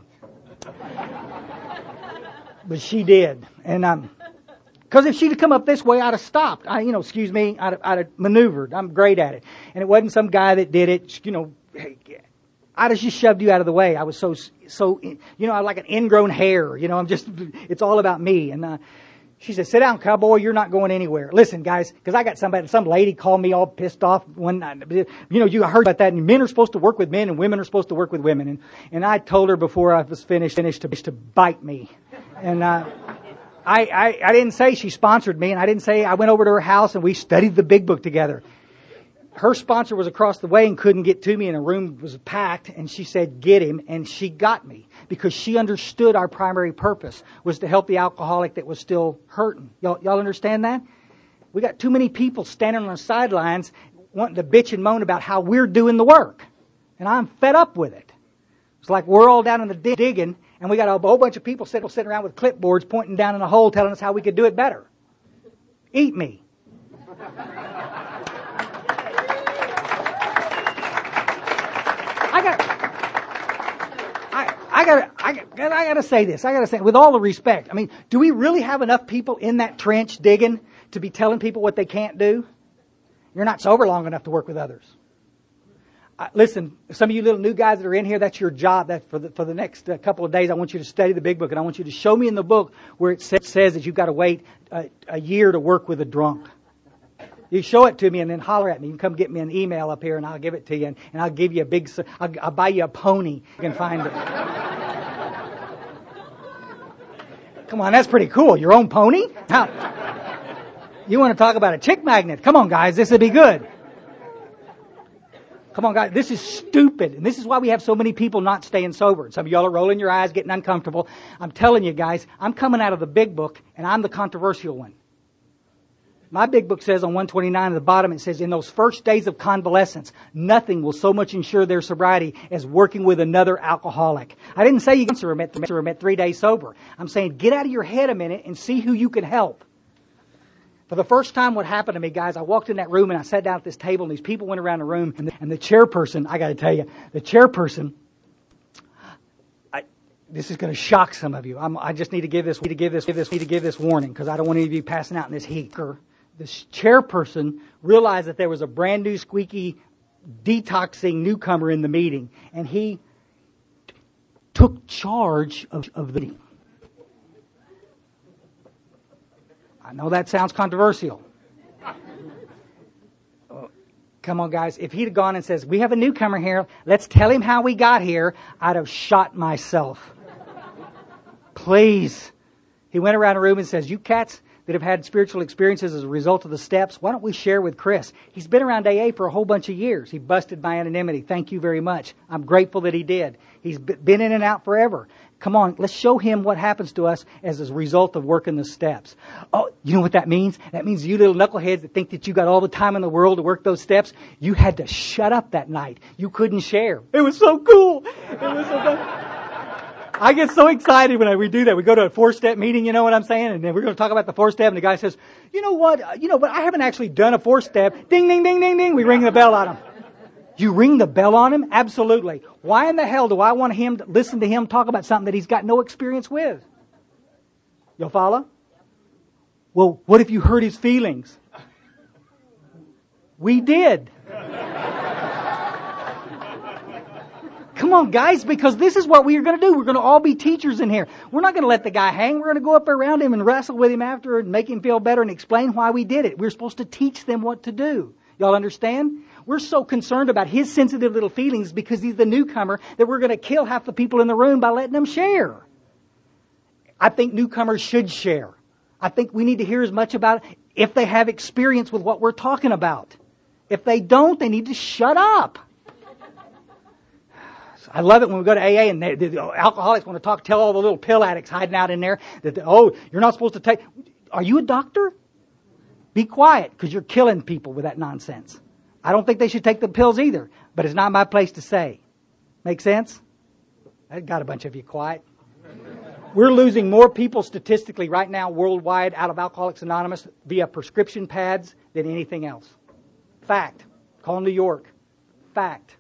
But she did. And um. Because if she'd have come up this way, I'd have stopped. I, you know, excuse me, I'd have, I'd have maneuvered. I'm great at it. And it wasn't some guy that did it. You know, I'd have just shoved you out of the way. I was so, so, you know, I like an ingrown hair. You know, I'm just, it's all about me. And uh, she said, "Sit down, cowboy. You're not going anywhere." Listen, guys, because I got somebody, some lady called me all pissed off one night. You know, you heard about that. And men are supposed to work with men, and women are supposed to work with women. And and I told her before I was finished, finished to, to bite me. And uh, I, I, I didn't say she sponsored me, and I didn't say I went over to her house and we studied the big book together. Her sponsor was across the way and couldn't get to me, and the room was packed, and she said, "Get him," and she got me because she understood our primary purpose was to help the alcoholic that was still hurting. Y'all, y'all understand that? We got too many people standing on the sidelines wanting to bitch and moan about how we're doing the work, and I'm fed up with it. It's like we're all down in the dig- digging, and we got a whole bunch of people sitting, sitting around with clipboards pointing down in a hole telling us how we could do it better. Eat me. I got, I, I got, I got, I got to say this. I got to say, with all the respect, I mean, do we really have enough people in that trench digging to be telling people what they can't do? You're not sober long enough to work with others. Uh, listen, some of you little new guys that are in here, that's your job. That for the for the next uh, couple of days, I want you to study the big book, and I want you to show me in the book where it sa- says that you've got to wait a, a year to work with a drunk. You show it to me and then holler at me. You can come get me an email up here, and I'll give it to you, and, and I'll give you a big. I'll, I'll buy you a pony. You can find it. Come on, that's pretty cool. Your own pony? How? You want to talk about a chick magnet? Come on, guys, this would be good. Come on, guys, this is stupid. And this is why we have so many people not staying sober. Some of y'all are rolling your eyes, getting uncomfortable. I'm telling you guys, I'm coming out of the big book, and I'm the controversial one. My big book says on one twenty-nine at the bottom, it says, in those first days of convalescence, nothing will so much ensure their sobriety as working with another alcoholic. I didn't say you were met, were met three days sober. I'm saying get out of your head a minute and see who you can help. For the first time, what happened to me, guys, I walked in that room and I sat down at this table and these people went around the room and the, and the chairperson, I got to tell you, the chairperson, I, this is going to shock some of you. I'm, I just need to give this, need to give this, give this, need to give this warning because I don't want any of you passing out in this heat. This chairperson realized that there was a brand new squeaky detoxing newcomer in the meeting, and he t- took charge of, of the meeting. I know that sounds controversial. Oh, come on, guys. If he'd have gone and says, we have a newcomer here, let's tell him how we got here, I'd have shot myself. Please. He went around the room and says, you cats that have had spiritual experiences as a result of the steps, why don't we share with Chris? He's been around A A for a whole bunch of years. He busted my anonymity. Thank you very much. I'm grateful that he did. He's been in and out forever. Come on, let's show him what happens to us as a result of working the steps. Oh, you know what that means? That means you little knuckleheads that think that you got all the time in the world to work those steps, you had to shut up that night. You couldn't share. It was so cool. It was so fun. I get so excited when I, we do that. We go to a four-step meeting, you know what I'm saying? And then we're going to talk about the four-step, and the guy says, you know what? You know, but I haven't actually done a four-step. Ding, ding, ding, ding, ding. We ring the bell on him. You ring the bell on him? Absolutely. Why in the hell do I want him to listen to him talk about something that he's got no experience with? You'll follow? Well, what if you hurt his feelings? We did. Come on, guys, because this is what we are going to do. We're going to all be teachers in here. We're not going to let the guy hang. We're going to go up around him and wrestle with him after and make him feel better and explain why we did it. We're supposed to teach them what to do. Y'all understand? We're so concerned about his sensitive little feelings because he's the newcomer that we're going to kill half the people in the room by letting them share. I think newcomers should share. I think we need to hear as much about it if they have experience with what we're talking about. If they don't, they need to shut up. I love it when we go to A A and they, the alcoholics want to talk, tell all the little pill addicts hiding out in there that, oh, you're not supposed to take. Are you a doctor? Be quiet because you're killing people with that nonsense. I don't think they should take the pills either, but it's not my place to say. Make sense? I got a bunch of you quiet. We're losing more people statistically right now worldwide out of Alcoholics Anonymous via prescription pads than anything else. Fact. Call New York. Fact.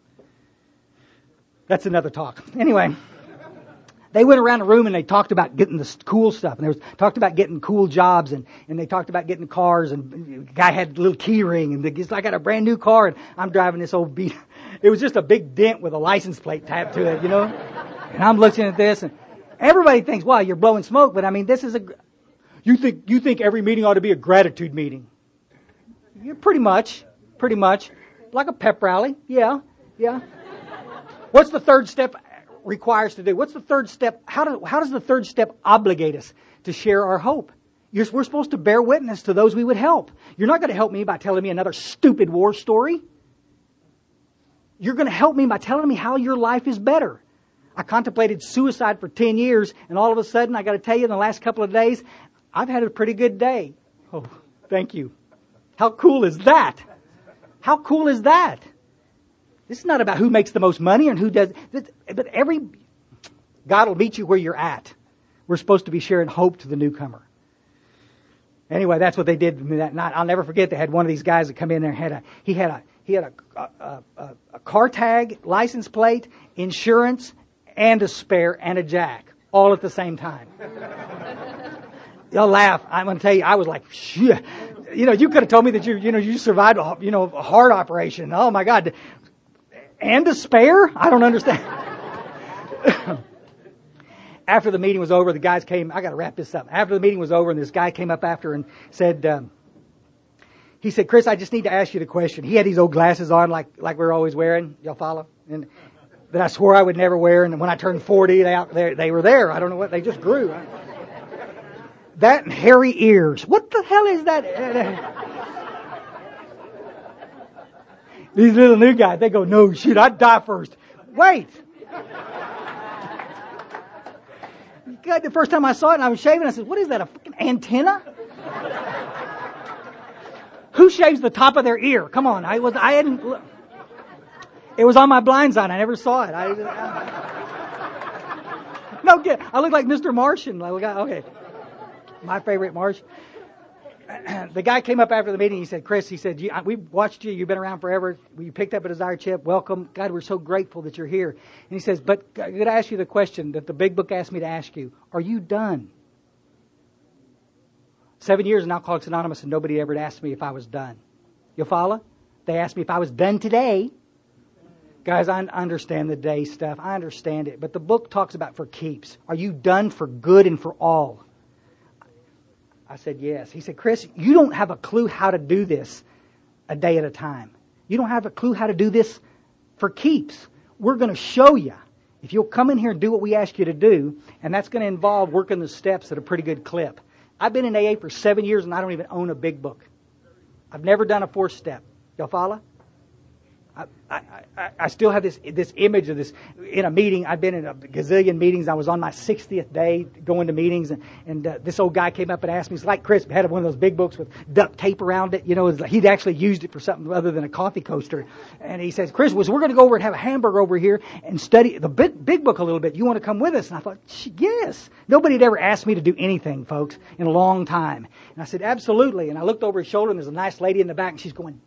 That's another talk. Anyway, they went around the room and they talked about getting the cool stuff. And they was, talked about getting cool jobs and, and they talked about getting cars. And the guy had a little key ring and the, I got a brand new car and I'm driving this old beat. It was just a big dent with a license plate tapped to it, you know. And I'm looking at this and everybody thinks, wow, you're blowing smoke. But I mean, this is a, you think, you think every meeting ought to be a gratitude meeting. Yeah, pretty much, pretty much. Like a pep rally. Yeah, yeah. What's the third step require us to do? What's the third step? How, do, how does the third step obligate us to share our hope? You're, we're supposed to bear witness to those we would help. You're not going to help me by telling me another stupid war story. You're going to help me by telling me how your life is better. I contemplated suicide for ten years, and all of a sudden, I got to tell you, in the last couple of days, I've had a pretty good day. Oh, thank you. How cool is that? How cool is that? This is not about who makes the most money and who does, but every, God will meet you where you're at. We're supposed to be sharing hope to the newcomer. Anyway, that's what they did that night. I'll never forget. They had one of these guys that come in there and had a, he had a, he had a, a, a, a car tag, license plate, insurance, and a spare and a jack, all at the same time. You'll laugh. I'm going to tell you, I was like, shit. You know, you could have told me that you, you know, you survived a, you know, a heart operation. Oh my God. And a spare? I don't understand. After the meeting was over, the guys came. I got to wrap this up. After the meeting was over, and this guy came up after and said, um, he said, Chris, I just need to ask you the question. He had these old glasses on like like we're always wearing. Y'all follow? And that I swore I would never wear. And when I turned forty, they, they, they were there. I don't know what. They just grew. That and hairy ears. What the hell is that? These little new guys, they go, no, shoot, I'd die first. Wait. God, the first time I saw it and I was shaving, I said, what is that, a fucking antenna? Who shaves the top of their ear? Come on, I was, I hadn't, it was on my blind side, I never saw it. I, I no, get, I look like Mister Martian. Like, okay. My favorite Martian. The guy came up after the meeting. He said, Chris, he said, we watched you. You've been around forever. You picked up a Desire chip. Welcome. God, we're so grateful that you're here. And he says, but I'm going to ask you the question that the big book asked me to ask you. Are you done? Seven years in Alcoholics Anonymous and nobody ever asked me if I was done. You follow? They asked me if I was done today. Guys, I understand the day stuff. I understand it. But the book talks about for keeps. Are you done for good and for all? I said, yes. He said, Chris, you don't have a clue how to do this a day at a time. You don't have a clue how to do this for keeps. We're going to show you. If you'll come in here and do what we ask you to do, and that's going to involve working the steps at a pretty good clip. I've been in A A for seven years and I don't even own a big book. I've never done a fourth step. Y'all follow? I, I, I, I still have this this image of this in a meeting. I've been in a gazillion meetings. I was on my sixtieth day going to meetings, and, and uh, this old guy came up and asked me. It's like Chris had one of those big books with duct tape around it. You know, like he'd actually used it for something other than a coffee coaster. And he says, Chris, was we're going to go over and have a hamburger over here and study the big, big book a little bit. You want to come with us? And I thought, yes. Nobody had ever asked me to do anything, folks, in a long time. And I said, absolutely. And I looked over his shoulder, and there's a nice lady in the back, and she's going,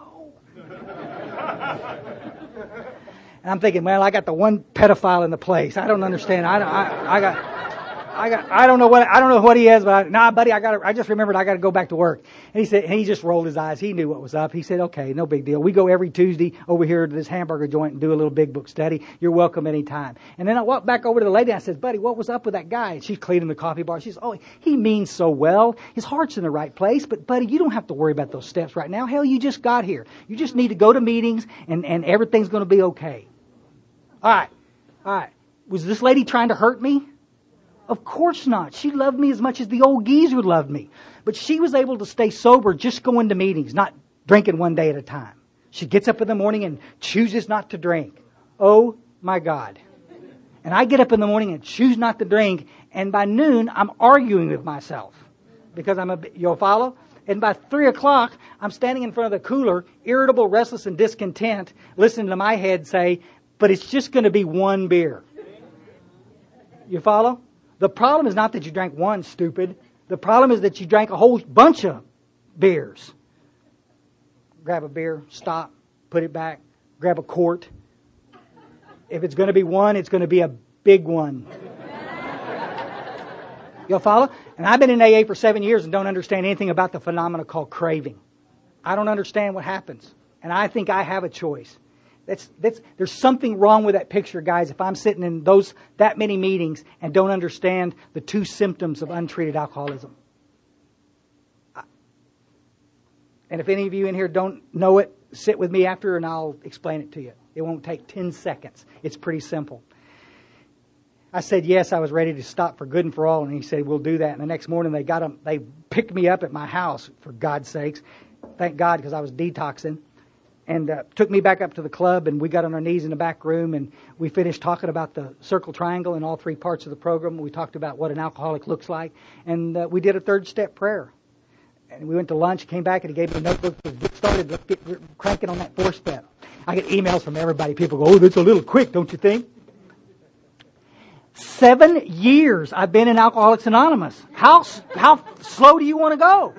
and I'm thinking, well, I got the one pedophile in the place. I don't understand. I, I, I got, I got, I don't know what, I don't know what he is, but I, nah, buddy, I got, I just remembered I got to go back to work. And he said, and he just rolled his eyes. He knew what was up. He said, okay, no big deal. We go every Tuesday over here to this hamburger joint and do a little big book study. You're welcome anytime. And then I walked back over to the lady and I said, buddy, what was up with that guy? And she's cleaning the coffee bar. She says, oh, he means so well. His heart's in the right place, but buddy, you don't have to worry about those steps right now. Hell, you just got here. You just need to go to meetings and, and everything's going to be okay. All right. All right. Was this lady trying to hurt me? Of course not. She loved me as much as the old geezer loved me. But she was able to stay sober just going to meetings, not drinking one day at a time. She gets up in the morning and chooses not to drink. Oh, my God. And I get up in the morning and choose not to drink, and by noon, I'm arguing with myself. Because I'm a, you'll follow? And by three o'clock, I'm standing in front of the cooler, irritable, restless, and discontent, listening to my head say, but it's just going to be one beer. You follow? The problem is not that you drank one, stupid. The problem is that you drank a whole bunch of beers. Grab a beer, stop, put it back, grab a quart. If it's going to be one, it's going to be a big one. You'll follow? And I've been in A A for seven years and don't understand anything about the phenomena called craving. I don't understand what happens. And I think I have a choice. That's, that's, there's something wrong with that picture, guys, if I'm sitting in those that many meetings and don't understand the two symptoms of untreated alcoholism. And if any of you in here don't know it, sit with me after and I'll explain it to you. It won't take ten seconds. It's pretty simple. I said, yes, I was ready to stop for good and for all. And he said, we'll do that. And the next morning they got him, they picked me up at my house, for God's sakes. Thank God, because I was detoxing. And uh, took me back up to the club, and we got on our knees in the back room, and we finished talking about the circle triangle and all three parts of the program. We talked about what an alcoholic looks like, and uh, we did a third step prayer. And we went to lunch, came back, and he gave me a notebook to get started. Let's get cranking on that fourth step. I get emails from everybody. People go, oh, that's a little quick, don't you think? Seven years I've been in Alcoholics Anonymous. How how slow do you want to go?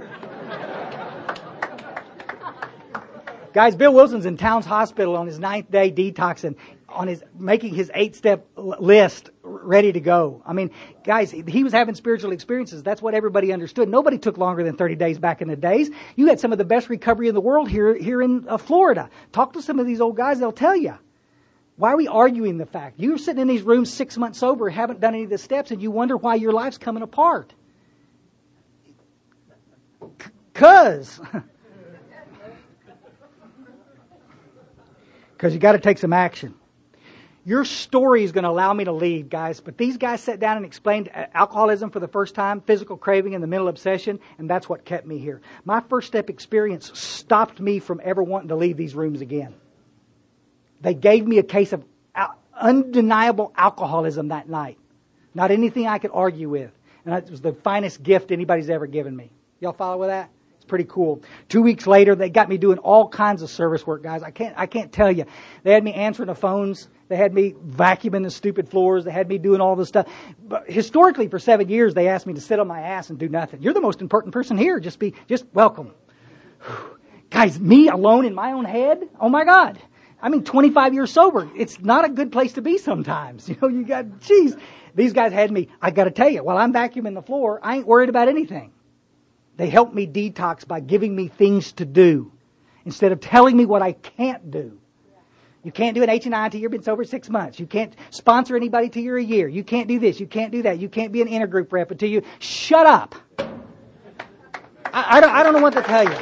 Guys, Bill Wilson's in Towns Hospital on his ninth day detoxing, on his making his eight-step list ready to go. I mean, guys, he was having spiritual experiences. That's what everybody understood. Nobody took longer than thirty days back in the days. You had some of the best recovery in the world here here in uh, Florida. Talk to some of these old guys, they'll tell you. Why are we arguing the fact? You're sitting in these rooms six months sober, haven't done any of the steps, and you wonder why your life's coming apart. Because... Because you got to take some action. Your story is going to allow me to leave, guys. But these guys sat down and explained alcoholism for the first time, physical craving and the mental obsession, and that's what kept me here. My first step experience stopped me from ever wanting to leave these rooms again. They gave me a case of undeniable alcoholism that night. Not anything I could argue with. And it was the finest gift anybody's ever given me. Y'all follow with that? Pretty cool. Two weeks later, they got me doing all kinds of service work, guys. I can't, I can't tell you. They had me answering the phones. They had me vacuuming the stupid floors. They had me doing all this stuff. But historically, for seven years, they asked me to sit on my ass and do nothing. You're the most important person here. Just be, just welcome. Guys, me alone in my own head? Oh my God. I mean, twenty-five years sober. It's not a good place to be sometimes. You know, you got, geez. These guys had me, I got to tell you, while I'm vacuuming the floor, I ain't worried about anything. They helped me detox by giving me things to do instead of telling me what I can't do. You can't do an H and I until you've been sober six months. You can't sponsor anybody till you're a year. You can't do this. You can't do that. You can't be an intergroup rep until you... Shut up. I, I, don't, I don't know what to tell you.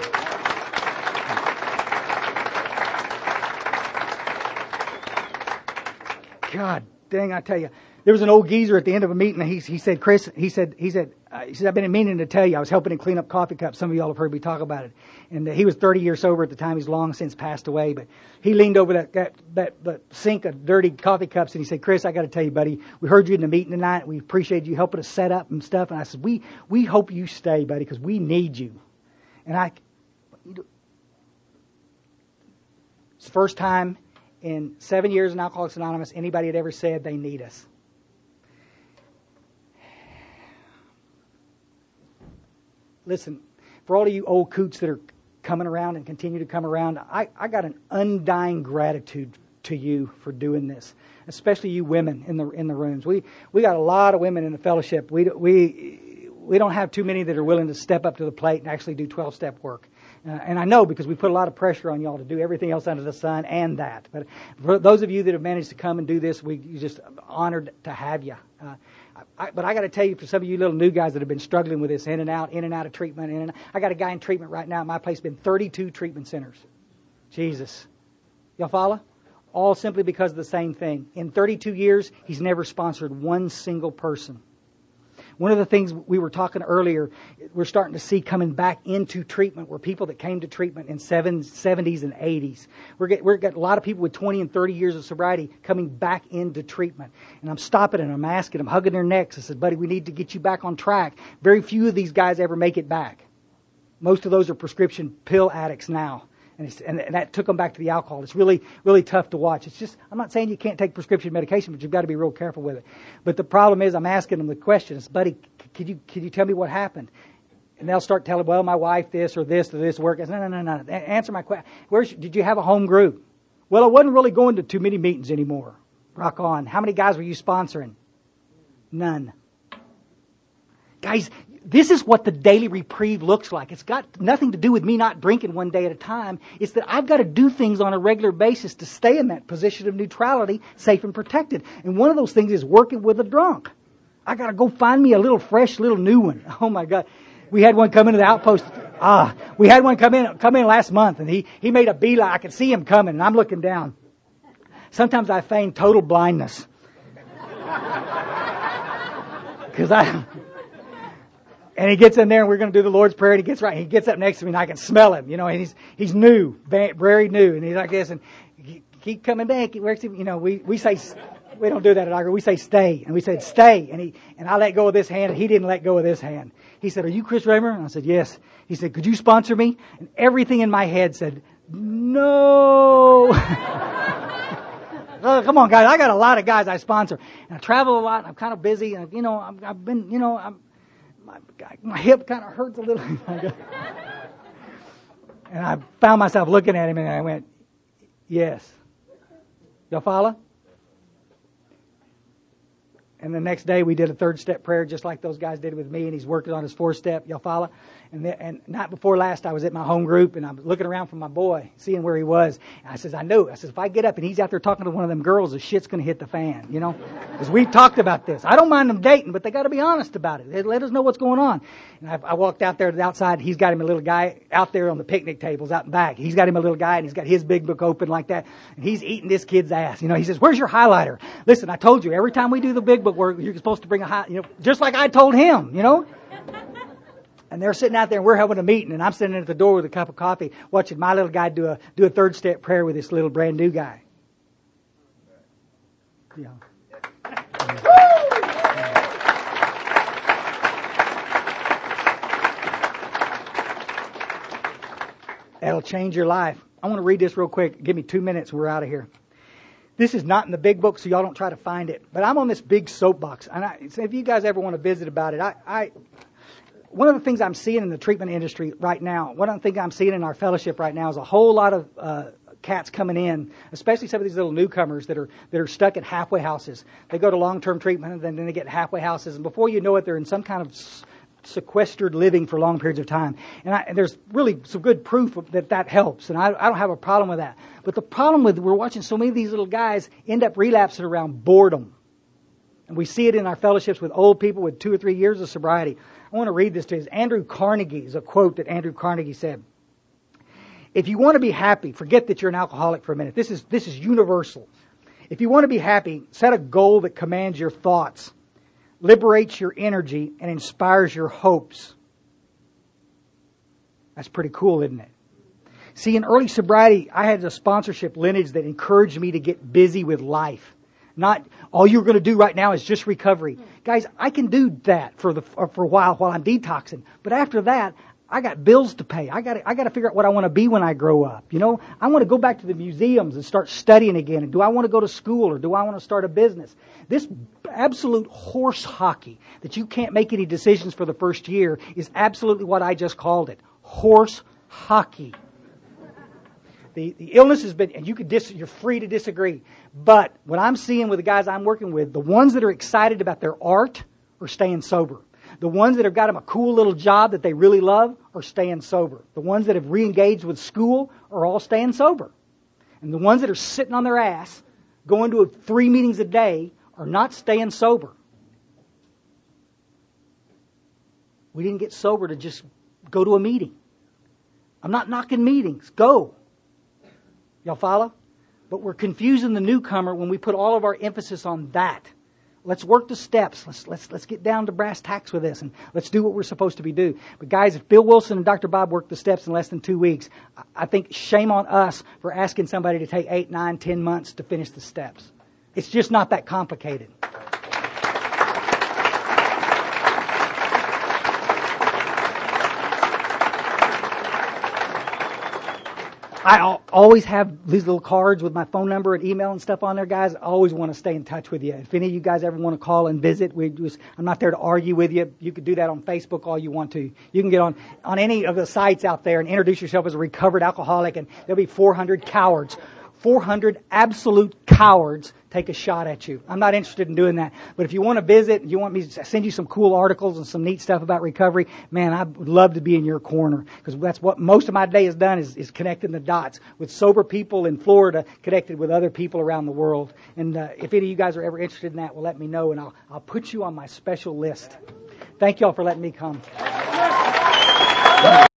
God dang, I tell you. There was an old geezer at the end of a meeting. And he, he said, Chris, he said, he said, uh, he said, I've been meaning to tell you. I was helping him clean up coffee cups. Some of y'all have heard me talk about it. And uh, he was thirty years sober at the time. He's long since passed away. But he leaned over that, that, that, that sink of dirty coffee cups and he said, Chris, I got to tell you, buddy, we heard you in the meeting tonight. We appreciate you helping us set up and stuff. And I said, we, we hope you stay, buddy, because we need you. And I, it's the first time in seven years in Alcoholics Anonymous anybody had ever said they need us. Listen, for all of you old coots that are coming around and continue to come around, I, I got an undying gratitude to you for doing this, especially you women in the in the rooms. We we got a lot of women in the fellowship. We we we don't have too many that are willing to step up to the plate and actually do twelve-step work. Uh, and I know because we put a lot of pressure on y'all to do everything else under the sun and that. But for those of you that have managed to come and do this, we are just honored to have you. Uh, I, but I got to tell you, for some of you little new guys that have been struggling with this, in and out, in and out of treatment, in and out, I got a guy in treatment right now at my place, been thirty-two treatment centers. Jesus. Y'all follow? All simply because of the same thing. In thirty-two years, he's never sponsored one single person. One of the things we were talking earlier, we're starting to see coming back into treatment were people that came to treatment in seventies and eighties. We're getting, we're getting a lot of people with twenty and thirty years of sobriety coming back into treatment. And I'm stopping and I'm asking them, hugging their necks. I said, buddy, we need to get you back on track. Very few of these guys ever make it back. Most of those are prescription pill addicts now. And, it's, and that took them back to the alcohol. It's really, really tough to watch. It's just, I'm not saying you can't take prescription medication, but you've got to be real careful with it. But the problem is, I'm asking them the questions, buddy, could you, could you tell me what happened? And they'll start telling, well, my wife this or this or this work. I said, no, no, no, no. Answer my question. Where's, did you have a home group? Well, I wasn't really going to too many meetings anymore. Rock on. How many guys were you sponsoring? None. Guys, this is what the daily reprieve looks like. It's got nothing to do with me not drinking one day at a time. It's that I've got to do things on a regular basis to stay in that position of neutrality, safe and protected. And one of those things is working with a drunk. I got to go find me a little fresh, little new one. Oh my God. We had one come into the outpost. Ah, we had one come in, come in last month and he, he made a beeline. I could see him coming and I'm looking down. Sometimes I feign total blindness. Cause I, And he gets in there and we're going to do the Lord's Prayer and he gets right. He gets up next to me and I can smell him, you know, and he's, he's new, very new. And he's like this and he, keep coming back. He works, you know, we, we say, we don't do that at our group. We say stay. And we said stay. And he, and I let go of this hand and he didn't let go of this hand. He said, are you Chris Raymer? And I said, yes. He said, could you sponsor me? And everything in my head said, no. Oh, come on, guys. I got a lot of guys I sponsor. And I travel a lot. And I'm kind of busy. And, you know, I've, I've been, you know, I'm, My, my hip kind of hurts a little. And I found myself looking at him and I went, yes. Y'all follow? And the next day we did a third step prayer just like those guys did with me, and he's working on his fourth step. Y'all follow? And, the, and night before last, I was at my home group, and I'm looking around for my boy, seeing where he was. And I says, I know. I says, if I get up and he's out there talking to one of them girls, the shit's going to hit the fan, you know? Because we talked about this. I don't mind them dating, but they got to be honest about it. They let us know what's going on. And I, I walked out there to the outside. He's got him a little guy out there on the picnic tables out in back. He's got him a little guy, and he's got his big book open like that. And he's eating this kid's ass. You know, he says, where's your highlighter? Listen, I told you, every time we do the big book work, you're supposed to bring a high, you know, just like I told him, you know? And they're sitting out there, and we're having a meeting, and I'm sitting at the door with a cup of coffee, watching my little guy do a do a third step prayer with this little brand new guy. Yeah. That'll change your life. I want to read this real quick. Give me two minutes, and we're out of here. This is not in the big book, so y'all don't try to find it. But I'm on this big soapbox, and I, so if you guys ever want to visit about it, I. I One of the things I'm seeing in the treatment industry right now, one of the things I'm seeing in our fellowship right now is a whole lot of uh, cats coming in, especially some of these little newcomers that are that are stuck at halfway houses. They go to long-term treatment, and then, then they get halfway houses, and before you know it, they're in some kind of s- sequestered living for long periods of time. And, I, and there's really some good proof that that helps, and I, I don't have a problem with that. But the problem with we're watching so many of these little guys end up relapsing around boredom. And we see it in our fellowships with old people with two or three years of sobriety. I want to read this to you. Andrew Carnegie is a quote that Andrew Carnegie said. If you want to be happy, forget that you're an alcoholic for a minute. This is, this is universal. If you want to be happy, set a goal that commands your thoughts, liberates your energy, and inspires your hopes. That's pretty cool, isn't it? See, in early sobriety, I had a sponsorship lineage that encouraged me to get busy with life. Not all you're going to do right now is just recovery. Guys, I can do that for the for a while while I'm detoxing. But after that, I got bills to pay. I got I got to figure out what I want to be when I grow up. You know, I want to go back to the museums and start studying again. And do I want to go to school or do I want to start a business? This absolute horse hockey that you can't make any decisions for the first year is absolutely what I just called it. Horse hockey. The, the illness has been, and you could dis, you're free to disagree. But what I'm seeing with the guys I'm working with, the ones that are excited about their art are staying sober. The ones that have got them a cool little job that they really love are staying sober. The ones that have re-engaged with school are all staying sober. And the ones that are sitting on their ass, going to three meetings a day, are not staying sober. We didn't get sober to just go to a meeting. I'm not knocking meetings. Go. Y'all follow? But we're confusing the newcomer when we put all of our emphasis on that. Let's work the steps. Let's let's let's get down to brass tacks with this, and let's do what we're supposed to be do. But guys, if Bill Wilson and Doctor Bob worked the steps in less than two weeks, I think shame on us for asking somebody to take eight, nine, ten months to finish the steps. It's just not that complicated. I always have these little cards with my phone number and email and stuff on there, guys. I always want to stay in touch with you. If any of you guys ever want to call and visit, we just, I'm not there to argue with you. You could do that on Facebook all you want to. You can get on, on any of the sites out there and introduce yourself as a recovered alcoholic, and there'll be four hundred cowards. four hundred absolute cowards take a shot at you. I'm not interested in doing that. But if you want to visit, you want me to send you some cool articles and some neat stuff about recovery, man, I would love to be in your corner. Because that's what most of my day has done is, is connecting the dots with sober people in Florida connected with other people around the world. And uh, if any of you guys are ever interested in that, well, let me know, and I'll, I'll put you on my special list. Thank y'all for letting me come.